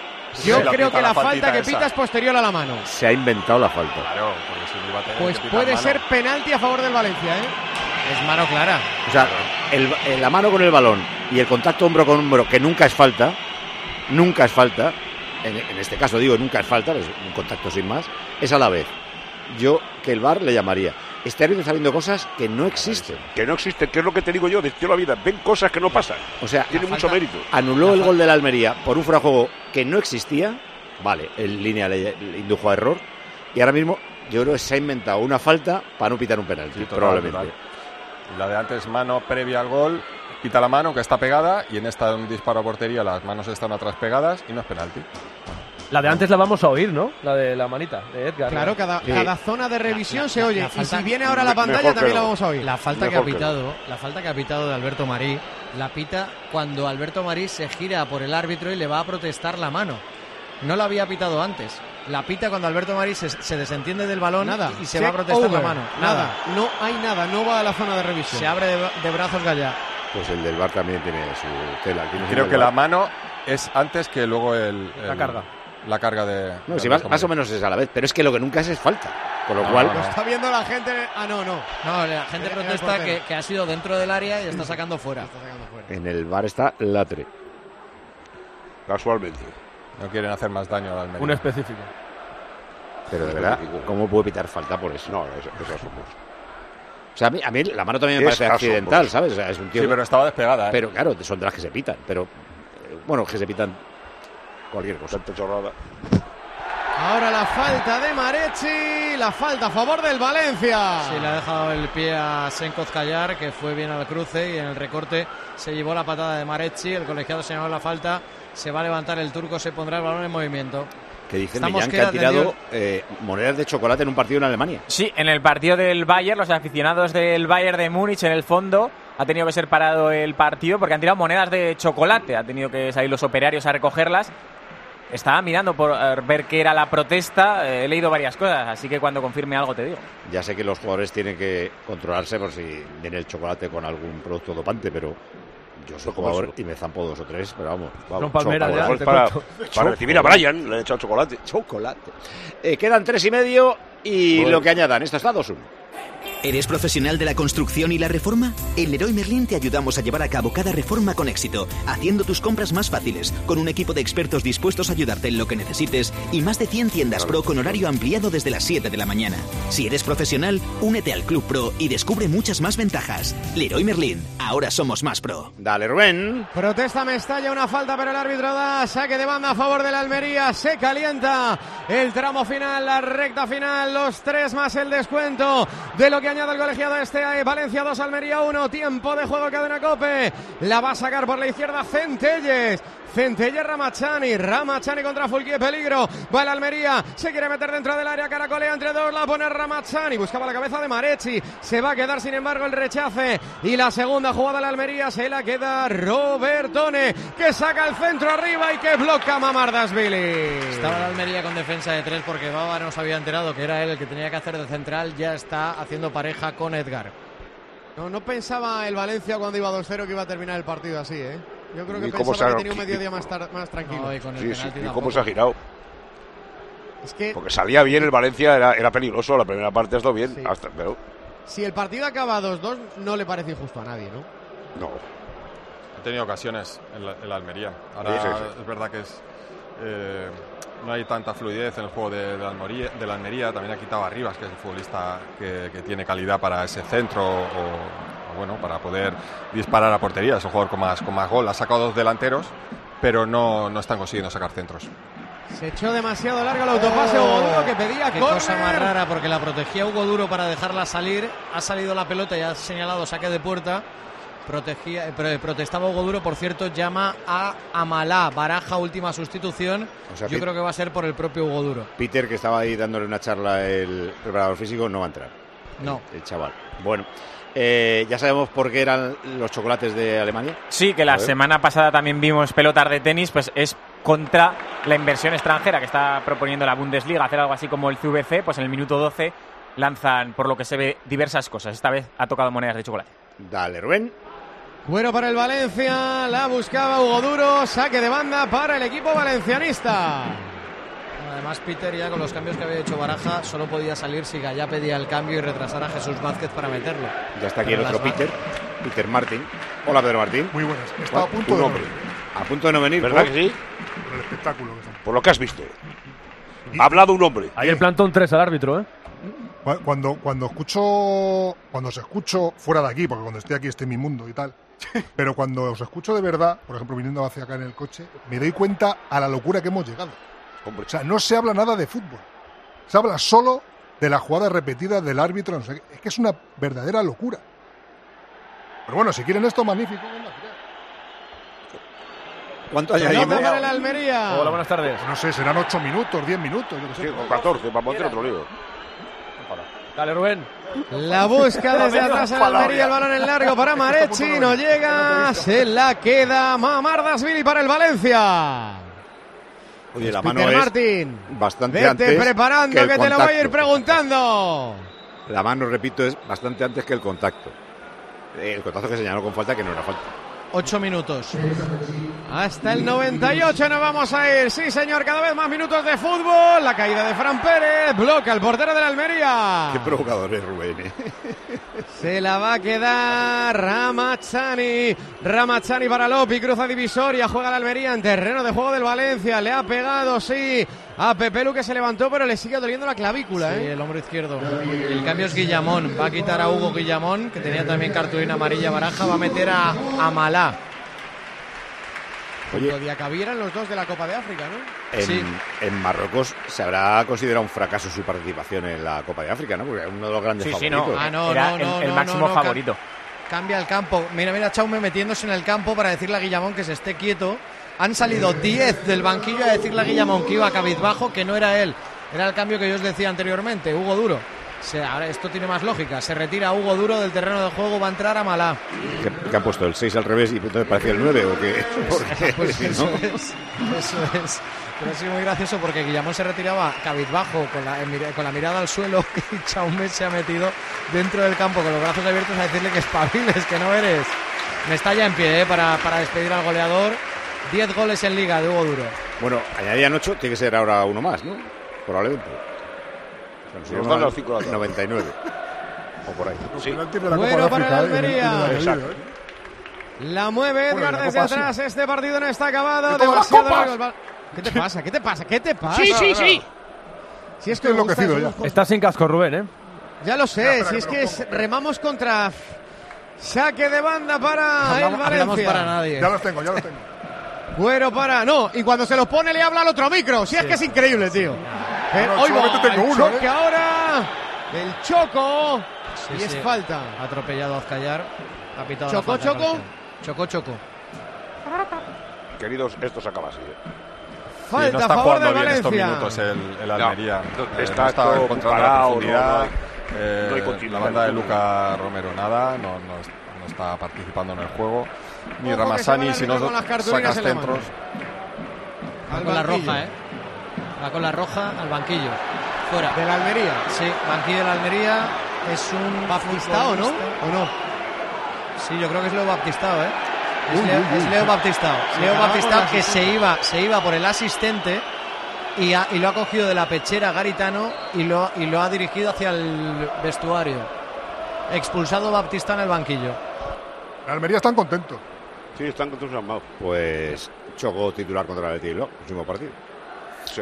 Yo Se la creo pita que la, la falta faltita que esa. pita es posterior a la mano. Se ha inventado la falta. Claro, porque si no iba a tener Pues que pitar puede mano. ser penalti a favor del Valencia, ¿eh? Es mano clara. O sea, el, el- la mano con el balón y el contacto hombro con hombro, que nunca es falta, nunca es falta, en, en este caso digo nunca es falta, es un contacto sin más, es a la vez. Yo que el V A R le llamaría. Este árbitro está viendo cosas que no existen. Que no existen, que es lo que te digo yo de toda la vida. Ven cosas que no pasan. O sea, tiene la mucho falta- mérito. anuló el gol de la Almería por un fuera de juego que no existía. Vale, en línea le, le indujo a error. Y ahora mismo yo creo que se ha inventado una falta para no pitar un penalti, Sí, total, probablemente. total. Y la de antes, mano previa al gol, quita la mano que está pegada y en esta un disparo a portería las manos están atrás pegadas y no es penalti. La de antes la vamos a oír, ¿no? La de la manita, de Edgar. Claro, cada, Sí. cada zona de revisión La- se la- oye. la Y falta- si viene ahora la pantalla Mejor que también no. la vamos a oír. La falta que ha Mejor que no. pitado, la falta que ha pitado de Alberto Marí, la pita cuando Alberto Marí se gira por el árbitro y le va a protestar la mano. No la había pitado antes. La pita cuando Alberto Marí se, se desentiende del balón Nada. y se Check va a protestar over. la mano. Nada. No hay nada. No va a la zona de revisión. Se abre de, de brazos Gallá. Pues el del V A R también tiene su tela. Aquí no Creo tiene que el V A la R. mano es antes que luego el, La el- carga. La carga de. No, de si más, Alberto más o Marí. menos es a la vez, pero es que lo que nunca es es falta. Con lo No, cual, no, Lo no. está viendo la gente. Ah, no, no. No, la gente Era- era el protesta portero. que, que ha sido dentro del área y está sacando fuera. Está sacando fuera. en el V A R está Latre. Casualmente. No quieren hacer más daño al Almería. Un específico. Pero de verdad, ¿cómo puede pitar falta por eso? No, es, es asombroso. O sea, a mí, a mí la mano también me Es parece accidental, asombroso. ¿sabes? O sea, es un tío... Sí, pero estaba despegada, ¿eh? Pero claro, son de las que se pitan. Pero, eh, bueno, que se pitan cualquier cosa. Tanta chorrada. Ahora la falta de Marechi, la falta a favor del Valencia. Sí, le ha dejado el pie a Senkoz Callar, que fue bien al cruce y en el recorte se llevó la patada de Marechi. El colegiado señaló la falta, se va a levantar el turco, se pondrá el balón en movimiento. Que dicen Millán que han tirado eh, monedas de chocolate en un partido en Alemania. Sí, en el partido del Bayern, los aficionados del Bayern de Múnich, en el fondo, ha tenido que ser parado el partido porque han tirado monedas de chocolate. Han tenido que salir los operarios a recogerlas. Estaba mirando por ver qué era la protesta. He leído varias cosas, así que cuando confirme algo te digo. Ya sé que los jugadores tienen que controlarse por si viene el chocolate con algún producto dopante, pero yo soy jugador y me zampo dos o tres, pero vamos. vamos Son palmeras ya, para, para, para recibir a Brian, le he echado chocolate. Chocolate. Eh, quedan tres y medio y bueno, lo que añadan. Esto está dos uno. ¿Eres profesional de la construcción y la reforma? En Leroy Merlin te ayudamos a llevar a cabo cada reforma con éxito, haciendo tus compras más fáciles, con un equipo de expertos dispuestos a ayudarte en lo que necesites y más de cien tiendas Pro con horario ampliado desde las siete de la mañana. Si eres profesional, únete al Club Pro y descubre muchas más ventajas. Leroy Merlin, ahora somos más pro. Dale, Rubén. Protesta Mestalla, una falta, pero el árbitro da saque de banda a favor de la Almería. Se calienta el tramo final, la recta final, los tres más el descuento de lo que añade el colegiado este. Valencia dos, Almería uno, tiempo de juego, cadena COPE, la va a sacar por la izquierda Centelles, Centelles Ramachani, Ramachani contra Fulquier, peligro, va el Almería, se quiere meter dentro del área, caracolea entre dos, la pone Ramachani, buscaba la cabeza de Marechi, se va a quedar sin embargo el rechace, y la segunda jugada de la Almería se la queda Robertone, que saca el centro arriba y que bloca Mamardashvili. Estaba la Almería con defensa de tres porque Baba no se había enterado que era él el que tenía que hacer de central, ya está haciendo pareja con Edgar. No, no pensaba el Valencia cuando iba dos cero que iba a terminar el partido así, ¿eh? Yo creo que ¿Y cómo pensaba se ha- que tenía un mediodía más, tar- más tranquilo. No, y con el Sí, sí, penalti ¿y tampoco. cómo se ha girado? Es que Porque salía bien el Valencia, era, era peligroso, la primera parte ha estado bien, Sí. hasta, pero si el partido acaba dos dos, no le parece injusto a nadie, ¿no? no. Ha tenido ocasiones en la, en la Almería. Ahora Sí, sí, sí. es verdad que es, eh, no hay tanta fluidez en el juego de, de, la Almería, de la Almería. También ha quitado a Rivas, que es el futbolista que, que tiene calidad para ese centro o, o, bueno, para poder disparar a portería. Es un jugador con más, con más gol. Ha sacado dos delanteros, pero no, no están consiguiendo sacar centros. Se echó demasiado largo el autopase Hugo Duro, que pedía Qué córner. cosa más rara, porque la protegía Hugo Duro para dejarla salir. Ha salido la pelota y ha señalado saque de puerta. Protegía, eh, pro- protestaba Hugo Duro, por cierto, llama a Amalá. Baraja, última sustitución. O sea, Yo Pi- creo que va a ser por el propio Hugo Duro. Peter, que estaba ahí dándole una charla el preparador físico, no va a entrar. No. El chaval. Bueno, eh, ya sabemos por qué eran los chocolates de Alemania. Sí, que la A ver. semana pasada también vimos pelotas de tenis, pues es contra la inversión extranjera que está proponiendo la Bundesliga, hacer algo así como el C V C, pues en el minuto doce lanzan, por lo que se ve, diversas cosas. Esta vez ha tocado monedas de chocolate. Dale, Rubén. Bueno para el Valencia, la buscaba Hugo Duro, saque de banda para el equipo valencianista. Además, Peter, ya con los cambios que había hecho Baraja, solo podía salir si Gallá pedía el cambio y retrasar a Jesús Vázquez para meterlo. Ya está aquí Pero el otro las- Peter, Peter Martín. Hola, Pedro Martín. Muy buenas. Estaba a punto Tu de no nombre. venir. A punto de no venir. ¿Verdad ¿por? que sí? Por el espectáculo que son. Por lo que has visto. Ha hablado un hombre. Ahí el plantón tres al árbitro, ¿eh? Cu- Cuando, cuando escucho, cuando os escucho fuera de aquí, porque cuando estoy aquí estoy en mi mundo y tal, pero cuando os escucho de verdad, por ejemplo, viniendo hacia acá en el coche, me doy cuenta a la locura que hemos llegado. O sea, no se habla nada de fútbol. Se habla solo de la jugada repetida del árbitro. No sé qué. Es que es una verdadera locura. Pero bueno, si quieren esto, magnífico. venga, tirad. ¿Cuánto Pelota para el Almería. Hola, buenas tardes. No sé, serán ocho minutos, diez minutos. Yo qué sé. Sí, con catorce, para montar otro lío. Dale, Rubén. La busca desde atrás el Almería, el balón en largo para Marechi, no llega, se la queda Mamardashvili para el Valencia. Oye, la Peter mano es Martín, bastante vete antes preparando que, que, el te lo voy a ir contacto. preguntando. La mano, repito, es bastante antes que el contacto. El contacto que señaló con falta, que no era falta. Ocho minutos. Hasta el noventa y ocho nos vamos a ir. Sí, señor, cada vez más minutos de fútbol. La caída de Fran Pérez. Bloca el portero de la Almería. Qué provocador es Rubén, ¿eh? Se la va a quedar Ramachani. Ramachani para Lopi. Cruza divisoria. Juega la Almería en terreno de juego del Valencia. Le ha pegado, sí, a Pepelu, que se levantó, pero le sigue doliendo la clavícula, Sí, ¿eh? el hombro izquierdo. El cambio es Guillamón. Va a quitar a Hugo Guillamón, que tenía también cartulina amarilla Baraja. Va a meter a Amalá. Oye, junto a Diacabí eran los dos de la Copa de África, ¿no? En, sí. en Marruecos se habrá considerado un fracaso su participación en la Copa de África, ¿no? Porque es uno de los grandes sí, favoritos. Sí, no. Ah, no, Era no, el, no, el no, máximo no, favorito. Cambia el campo. Mira, mira, Chaume metiéndose en el campo para decirle a Guillamón que se esté quieto. Han salido diez del banquillo a decirle a Guillamón que iba cabizbajo, que no era él. Era el cambio que yo os decía anteriormente, Hugo Duro. Se, ahora esto tiene más lógica. Se retira Hugo Duro del terreno de juego, va a entrar Amalá. ¿Qué, qué han puesto? ¿El seis al revés y entonces parecía el nueve o qué? Porque, pues eso ¿no? es, eso es. Pero ha sido muy gracioso porque Guillamón se retiraba cabizbajo con la, con la mirada al suelo y Chaume se ha metido dentro del campo con los brazos abiertos a decirle que espabiles, que no eres. Mestalla en pie ¿eh? para, para despedir al goleador. diez goles en Liga de Hugo Duro. Bueno, añadían ocho, tiene que ser ahora uno más, ¿no? Probablemente. O sea, Nos dan los cinco de noventa y nueve. O por ahí. Sí. Bueno para el Almería. Exacto. La mueve Edgar Bueno, desde la atrás. Este partido no está acabado. ¡De todas las Demasiado copas! largo el bal- ¿Qué te pasa? ¿Qué te pasa? ¿Qué te pasa? Sí, sí, sí. Si es que Estoy me gusta enloquecido eso, ya. ¿no? Está sin casco Rubén, ¿eh? Ya lo sé, Ya, espera, si que es me que lo es- pongo. remamos contra saque de banda para el Hablamos, hablamos Valencia. para nadie. Ya los tengo, ya los tengo. Bueno, para, no, y cuando se los pone le habla al otro micro, si es que es increíble, tío. Eh, No, hoy va, solamente tengo el uno, choque ¿eh? ahora, el Choco, Sí, y es sí. falta. Ha atropellado a Azcayar. Ha pitado ¿Chocó, la falta, Choco? Cristian. Chocó, Choco. Queridos, esto se acaba así. ¿eh? Sí, Falta no a está favor del jugando bien estos Valencia. minutos el, el Almería. No, Eh, está no está todo encontrando parado, la profundidad. no hay- Eh, no hay la continuidad. banda de Luca Romero nada, no, no, no está participando en el juego. Ni Ojo que Ramazani, se va si la no con las cartulinas sacas en la centros. Va Al con la banquillo. roja, ¿eh? Va con la roja al banquillo. Fuera. Del Almería. Sí, banquillo de la Almería. Es un Baptistao, ¿no? futbolista- ¿O no? Sí, yo creo que es Leo Baptistao, ¿eh? Es, Uy, Leo, uy, uy. es Leo Baptistao. Se Leo acaba Baptistao con que el se iba, se iba por el asistente y, ha- y lo ha cogido de la pechera Garitano y lo, y lo ha dirigido hacia el vestuario. Expulsado Baptistao en el banquillo. En Almería están contentos. Sí, están entusiasmados. Pues Choco titular contra el Betis, ¿no? Próximo partido. Sí.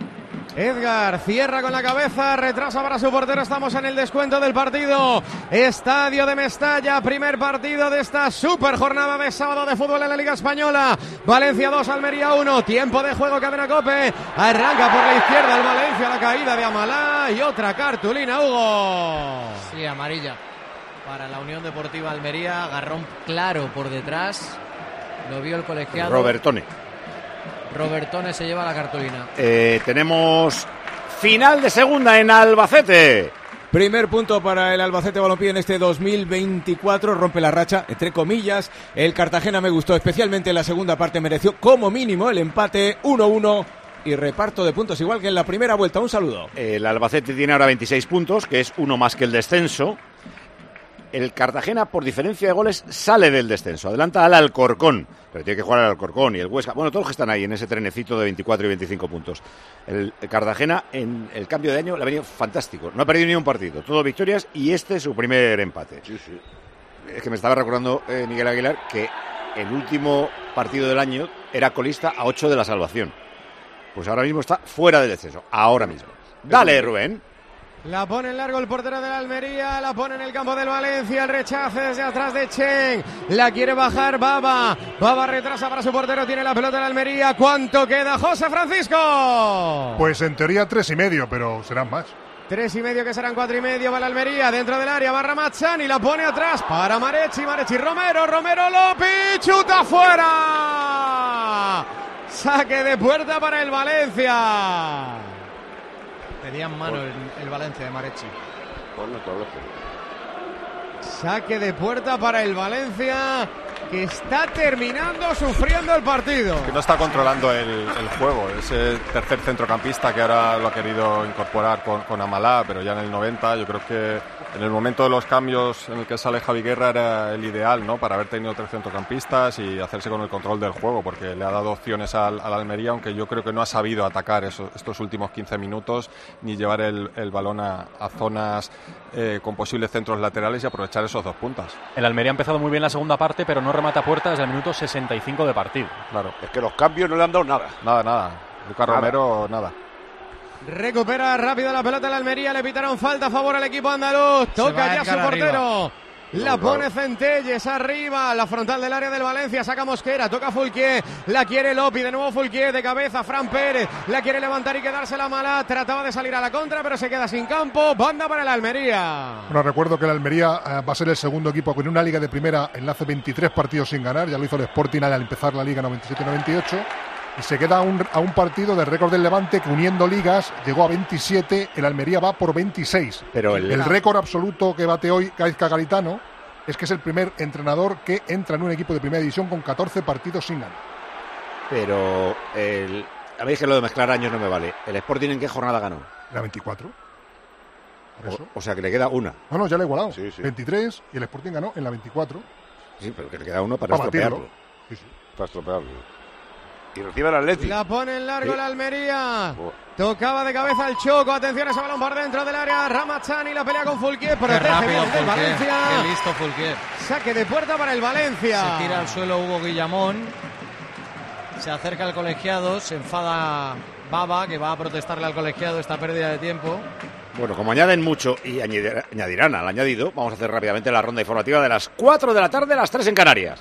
Edgar cierra con la cabeza, retrasa para su portero, estamos en el descuento del partido. Estadio de Mestalla, primer partido de esta super jornada de sábado de fútbol en la Liga Española. Valencia dos, Almería uno, tiempo de juego, Cadena COPE. Arranca por la izquierda el Valencia, la caída de Amalá y otra cartulina, Hugo. Sí, amarilla. Para la Unión Deportiva Almería, agarrón claro por detrás. Lo vio el colegiado. Robertone. Robertone se lleva la cartulina. Eh, tenemos final de segunda en Albacete. Primer punto para el Albacete Balompié en este dos mil veinticuatro, rompe la racha, entre comillas. El Cartagena me gustó especialmente en la segunda parte, mereció como mínimo el empate uno uno y reparto de puntos igual que en la primera vuelta. Un saludo. El Albacete tiene ahora veintiséis puntos, que es uno más que el descenso. El Cartagena, por diferencia de goles, sale del descenso. Adelanta al Alcorcón, pero tiene que jugar al Alcorcón y el Huesca. Bueno, todos los que están ahí en ese trenecito de veinticuatro y veinticinco puntos. El Cartagena, en el cambio de año, le ha venido fantástico. No ha perdido ni un partido, todo victorias y este es su primer empate. Sí, sí. Es que me estaba recordando eh, Miguel Aguilar que el último partido del año era colista a ocho de la salvación. Pues ahora mismo está fuera del descenso, ahora mismo. Dale, Rubén. La pone en largo el portero de la Almería, la pone en el campo del Valencia, el rechace desde atrás de Chen, la quiere bajar Baba, Baba retrasa para su portero, tiene la pelota de la Almería, ¿cuánto queda, José Francisco? Pues en teoría tres y medio, pero serán más. Tres y medio que serán cuatro y medio, va la Almería, dentro del área, barra Machani, la pone atrás para Marechi, Marechi, Romero, Romero López, chuta fuera, saque de puerta para el Valencia. Pedían mano el, el Valencia de Marechi. Saque de puerta para el Valencia, que está terminando sufriendo el partido. Que no está controlando el, el juego. Ese tercer centrocampista que ahora lo ha querido incorporar con, con Amalá, pero ya en el noventa, yo creo que en el momento de los cambios en el que sale Javi Guerra era el ideal, ¿no? Para haber tenido tres centrocampistas y hacerse con el control del juego, porque le ha dado opciones al, al Almería, aunque yo creo que no ha sabido atacar esos, estos últimos quince minutos ni llevar el, el balón a, a zonas eh, con posibles centros laterales y aprovechar esos dos puntas. El Almería ha empezado muy bien la segunda parte, pero no remata puerta desde el minuto sesenta y cinco de partido. Claro. Es que los cambios no le han dado nada. Nada, nada. Lucas Romero, nada. Recupera rápido la pelota en la Almería, le pitaron falta a favor al equipo andaluz. Toca ya su portero. La No, pone claro. Centelles arriba, la frontal del área del Valencia, saca Mosquera, toca Fulquier, la quiere Lopi, de nuevo Fulquier de cabeza, Fran Pérez, la quiere levantar y quedársela mala, trataba de salir a la contra, pero se queda sin campo, banda para el Almería. Bueno, recuerdo que el Almería eh, va a ser el segundo equipo con una liga de primera en hace veintitrés partidos sin ganar, ya lo hizo el Sporting al empezar la liga noventa y siete noventa y ocho, y se queda a un, a un partido del récord del Levante que uniendo ligas llegó a veintisiete, el Almería va por veintiséis. Pero el, el récord absoluto que bate hoy Gaizka Garitano es que es el primer entrenador que entra en un equipo de primera división con catorce partidos sin ganar. Pero el, a mí es que lo de mezclar años no me vale. ¿El Sporting en qué jornada ganó? La veinticuatro. Por eso. O, o sea que le queda una. No, no, ya le he igualado. Sí, sí. veintitrés y el Sporting ganó en la veinticuatro. Sí, pero que le queda uno para, Para estropearlo. batirlo. Sí, sí. Para estropearlo. Y recibe el Atleti. La pone en largo Sí. la Almería. Oh. Tocaba de cabeza el Choco. Atención, ese balón por dentro del área. Ramachani la pelea con Fulquier. Qué Protege rápido bien del Fulquier, Valencia. qué listo Fulquier. Saque de puerta para el Valencia. Se tira al suelo Hugo Guillamón. Se acerca al colegiado. Se enfada Baba, que va a protestarle al colegiado esta pérdida de tiempo. Bueno, como añaden mucho y añadir- añadirán al añadido, vamos a hacer rápidamente la ronda informativa de las cuatro de la tarde, las tres en Canarias.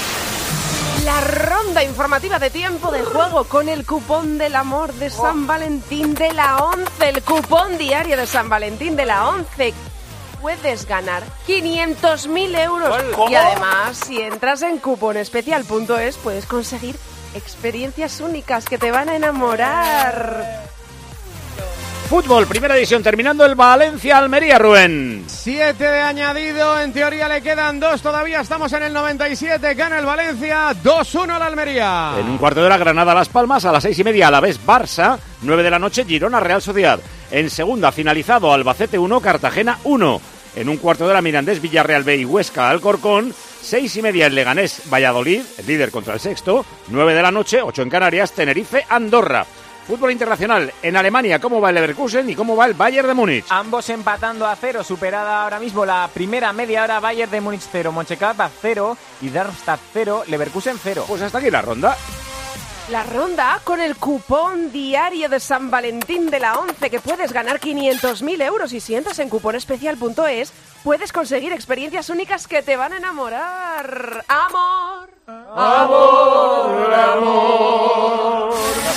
La ronda informativa de tiempo de juego con el cupón del amor de San Valentín de la once. El cupón diario de San Valentín de la once. Puedes ganar quinientos mil euros. ¿Cómo? Y además, si entras en cuponespecial punto es, puedes conseguir experiencias únicas que te van a enamorar. Fútbol, primera división, terminando el Valencia-Almería, Rubén. Siete de añadido, en teoría le quedan dos, todavía estamos en el noventa y siete, gana el Valencia, dos uno al Almería. En un cuarto de hora, Granada-Las Palmas, a las seis y media, a la vez Barça, nueve de la noche, Girona-Real Sociedad. En segunda, finalizado, Albacete uno, Cartagena uno. En un cuarto de hora, Mirandés, Villarreal B y Huesca-Alcorcón. Seis y media, el Leganés, Valladolid, el líder contra el sexto. Nueve de la noche, ocho en Canarias, Tenerife-Andorra. Fútbol internacional, en Alemania, ¿cómo va el Leverkusen y cómo va el Bayern de Múnich? Ambos empatando a cero, superada ahora mismo la primera media hora, Bayern de Múnich cero, Mönchengladbach cero y Darmstadt cero, Leverkusen cero. Pues hasta aquí la ronda. La ronda con el cupón diario de San Valentín de la once, que puedes ganar quinientos mil euros, y si entras en cuponespecial punto es puedes conseguir experiencias únicas que te van a enamorar. ¡Amor! Amor, amor.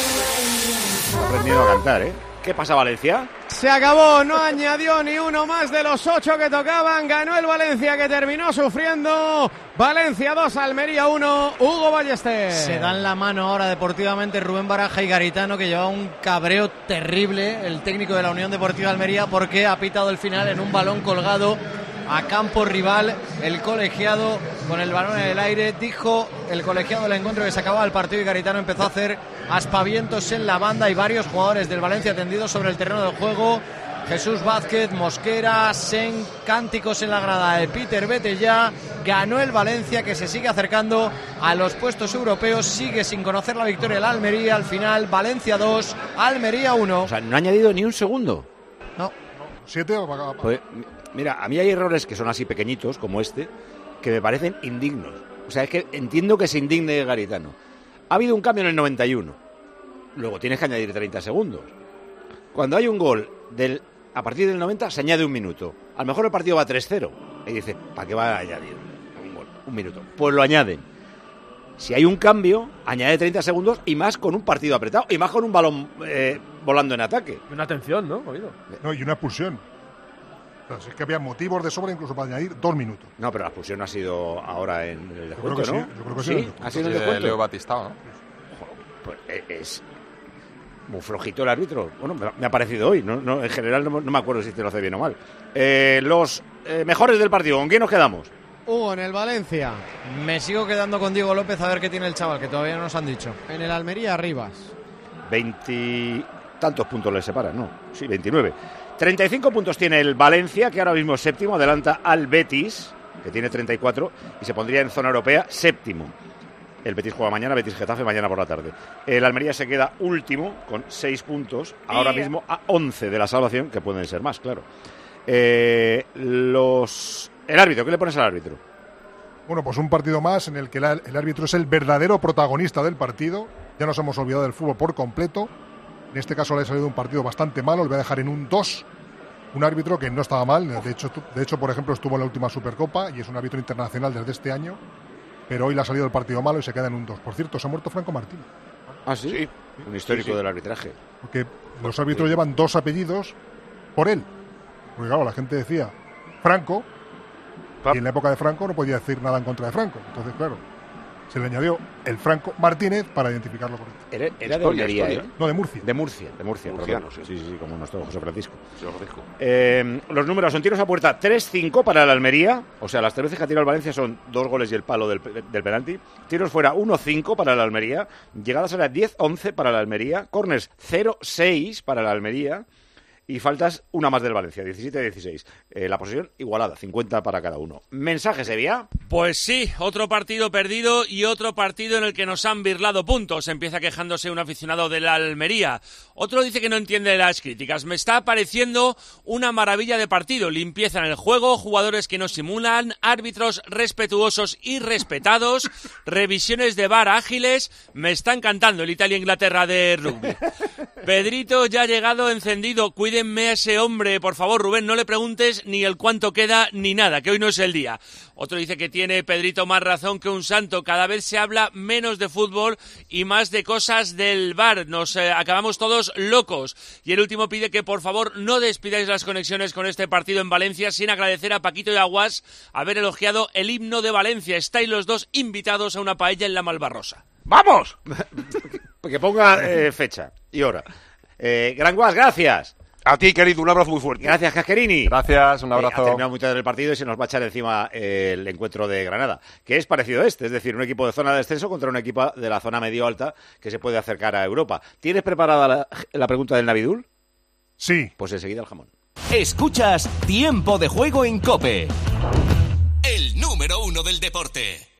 He aprendido a cantar, ¿eh? ¿Qué pasa, Valencia? Se acabó, no añadió ni uno más de los ocho que tocaban, ganó el Valencia, que terminó sufriendo. Valencia dos, Almería uno, Hugo Ballester. Se dan la mano ahora deportivamente Rubén Baraja y Garitano, que lleva un cabreo terrible, el técnico de la Unión Deportiva Almería, porque ha pitado el final en un balón colgado a campo rival. El colegiado con el balón en el aire, dijo el colegiado del encuentro que se acababa el partido, y Garitano empezó a hacer aspavientos en la banda y varios jugadores del Valencia tendidos sobre el terreno de juego. Jesús Vázquez, Mosquera, Sen, cánticos en la grada de Peter Vete ya. Ganó el Valencia, que se sigue acercando a los puestos europeos, sigue sin conocer la victoria de la Almería. Al final, Valencia dos, Almería uno. O sea, no ha añadido ni un segundo. No. ¿Siete o va- Pues, mira, a mí hay errores que son así pequeñitos, como este, que me parecen indignos. O sea, es que entiendo que se indigne Garitano. Ha habido un cambio en el noventa y uno. Luego tienes que añadir treinta segundos. Cuando hay un gol del, a partir del noventa, se añade un minuto. A lo mejor el partido va tres cero. Y dice, ¿para qué va a añadir un gol? Un minuto. Pues lo añaden. Si hay un cambio, añade treinta segundos, y más con un partido apretado, y más con un balón eh, volando en ataque. Y una atención, ¿no? Oído. No, y una expulsión. Entonces, es que había motivos de sobra incluso para añadir dos minutos. No, pero la expulsión no ha sido ahora en el descuento, que sí, ¿no? yo creo que sí. ¿Ha sido en el Sí, de descuento? Leo Batistao, ¿no? Pues eh, es muy flojito el árbitro. Bueno, me ha- me ha parecido hoy. No, no, en general no, no me acuerdo si te lo hace bien o mal. Eh, los eh, mejores del partido, ¿con quién nos quedamos? Hugo, en el Valencia. Me sigo quedando con Diego López a ver qué tiene el chaval, que todavía no nos han dicho. En el Almería, Rivas. Veinte tantos puntos le separan, ¿no? Sí, veintinueve. treinta y cinco puntos tiene el Valencia, que ahora mismo es séptimo, adelanta al Betis, que tiene treinta y cuatro, y se pondría en zona europea séptimo. El Betis juega mañana, Betis Getafe mañana por la tarde. El Almería se queda último con seis puntos, ahora mismo a once de la salvación, que pueden ser más, claro. Eh, los El árbitro, ¿qué le pones al árbitro? Bueno, pues un partido más en el que la- el árbitro es el verdadero protagonista del partido. Ya nos hemos olvidado del fútbol por completo. En este caso le ha salido un partido bastante malo, le voy a dejar en un dos. Un árbitro que no estaba mal, de hecho, de hecho, por ejemplo, estuvo en la última Supercopa y es un árbitro internacional desde este año, pero hoy le ha salido el partido malo y se queda en un dos. Por cierto, se ha muerto Franco Martínez. Ah, sí, sí. Un histórico sí, sí. del arbitraje. Porque los árbitros sí. llevan dos apellidos por él. Porque claro, la gente decía Franco, y en la época de Franco no podía decir nada en contra de Franco. Entonces, claro, se le añadió el Franco Martínez para identificarlo por él. Era, era de Almería, ¿eh? No, de Murcia. De Murcia, de Murcia. Murciano, sí. sí, sí, como nuestro José Francisco. Sí, Francisco. Eh, los números son tiros a puerta tres cinco para el Almería, o sea, las tres veces que ha tirado el Valencia son dos goles y el palo del, del penalti. Tiros fuera uno cinco para el Almería, llegadas a la diez once para el Almería, corners cero seis para el Almería. Y faltas una más del Valencia, diecisiete a dieciséis. Eh, la posesión igualada, cincuenta para cada uno. ¿Mensaje, Sevilla? Pues sí, otro partido perdido y otro partido en el que nos han birlado puntos. Empieza quejándose un aficionado de la Almería. Otro dice que no entiende las críticas. Me está pareciendo una maravilla de partido. Limpieza en el juego, jugadores que no simulan, árbitros respetuosos y respetados, revisiones de V A R ágiles. Me está encantando el Italia-Inglaterra de rugby. Pedrito ya ha llegado encendido. Cuídenme a ese hombre, por favor, Rubén, no le preguntes ni el cuánto queda ni nada, que hoy no es el día. Otro dice que tiene Pedrito más razón que un santo. Cada vez se habla menos de fútbol y más de cosas del V A R. Nos eh, acabamos todos locos. Y el último pide que, por favor, no despidáis las conexiones con este partido en Valencia sin agradecer a Paquito y Aguas haber elogiado el himno de Valencia. Estáis los dos invitados a una paella en la Malvarrosa. ¡Vamos! Que ponga eh, fecha y hora. Eh, Gran Guas, gracias. A ti, querido, un abrazo muy fuerte. Gracias, Casquerini. Gracias, un abrazo. Eh, ha terminado muy tarde el partido y se nos va a echar encima eh, el encuentro de Granada, que es parecido a este, es decir, un equipo de zona de descenso contra un equipo de la zona medio-alta que se puede acercar a Europa. ¿Tienes preparada la, la pregunta del Navidul? Sí. Pues enseguida el jamón. Escuchas Tiempo de Juego en COPE. El número uno del deporte.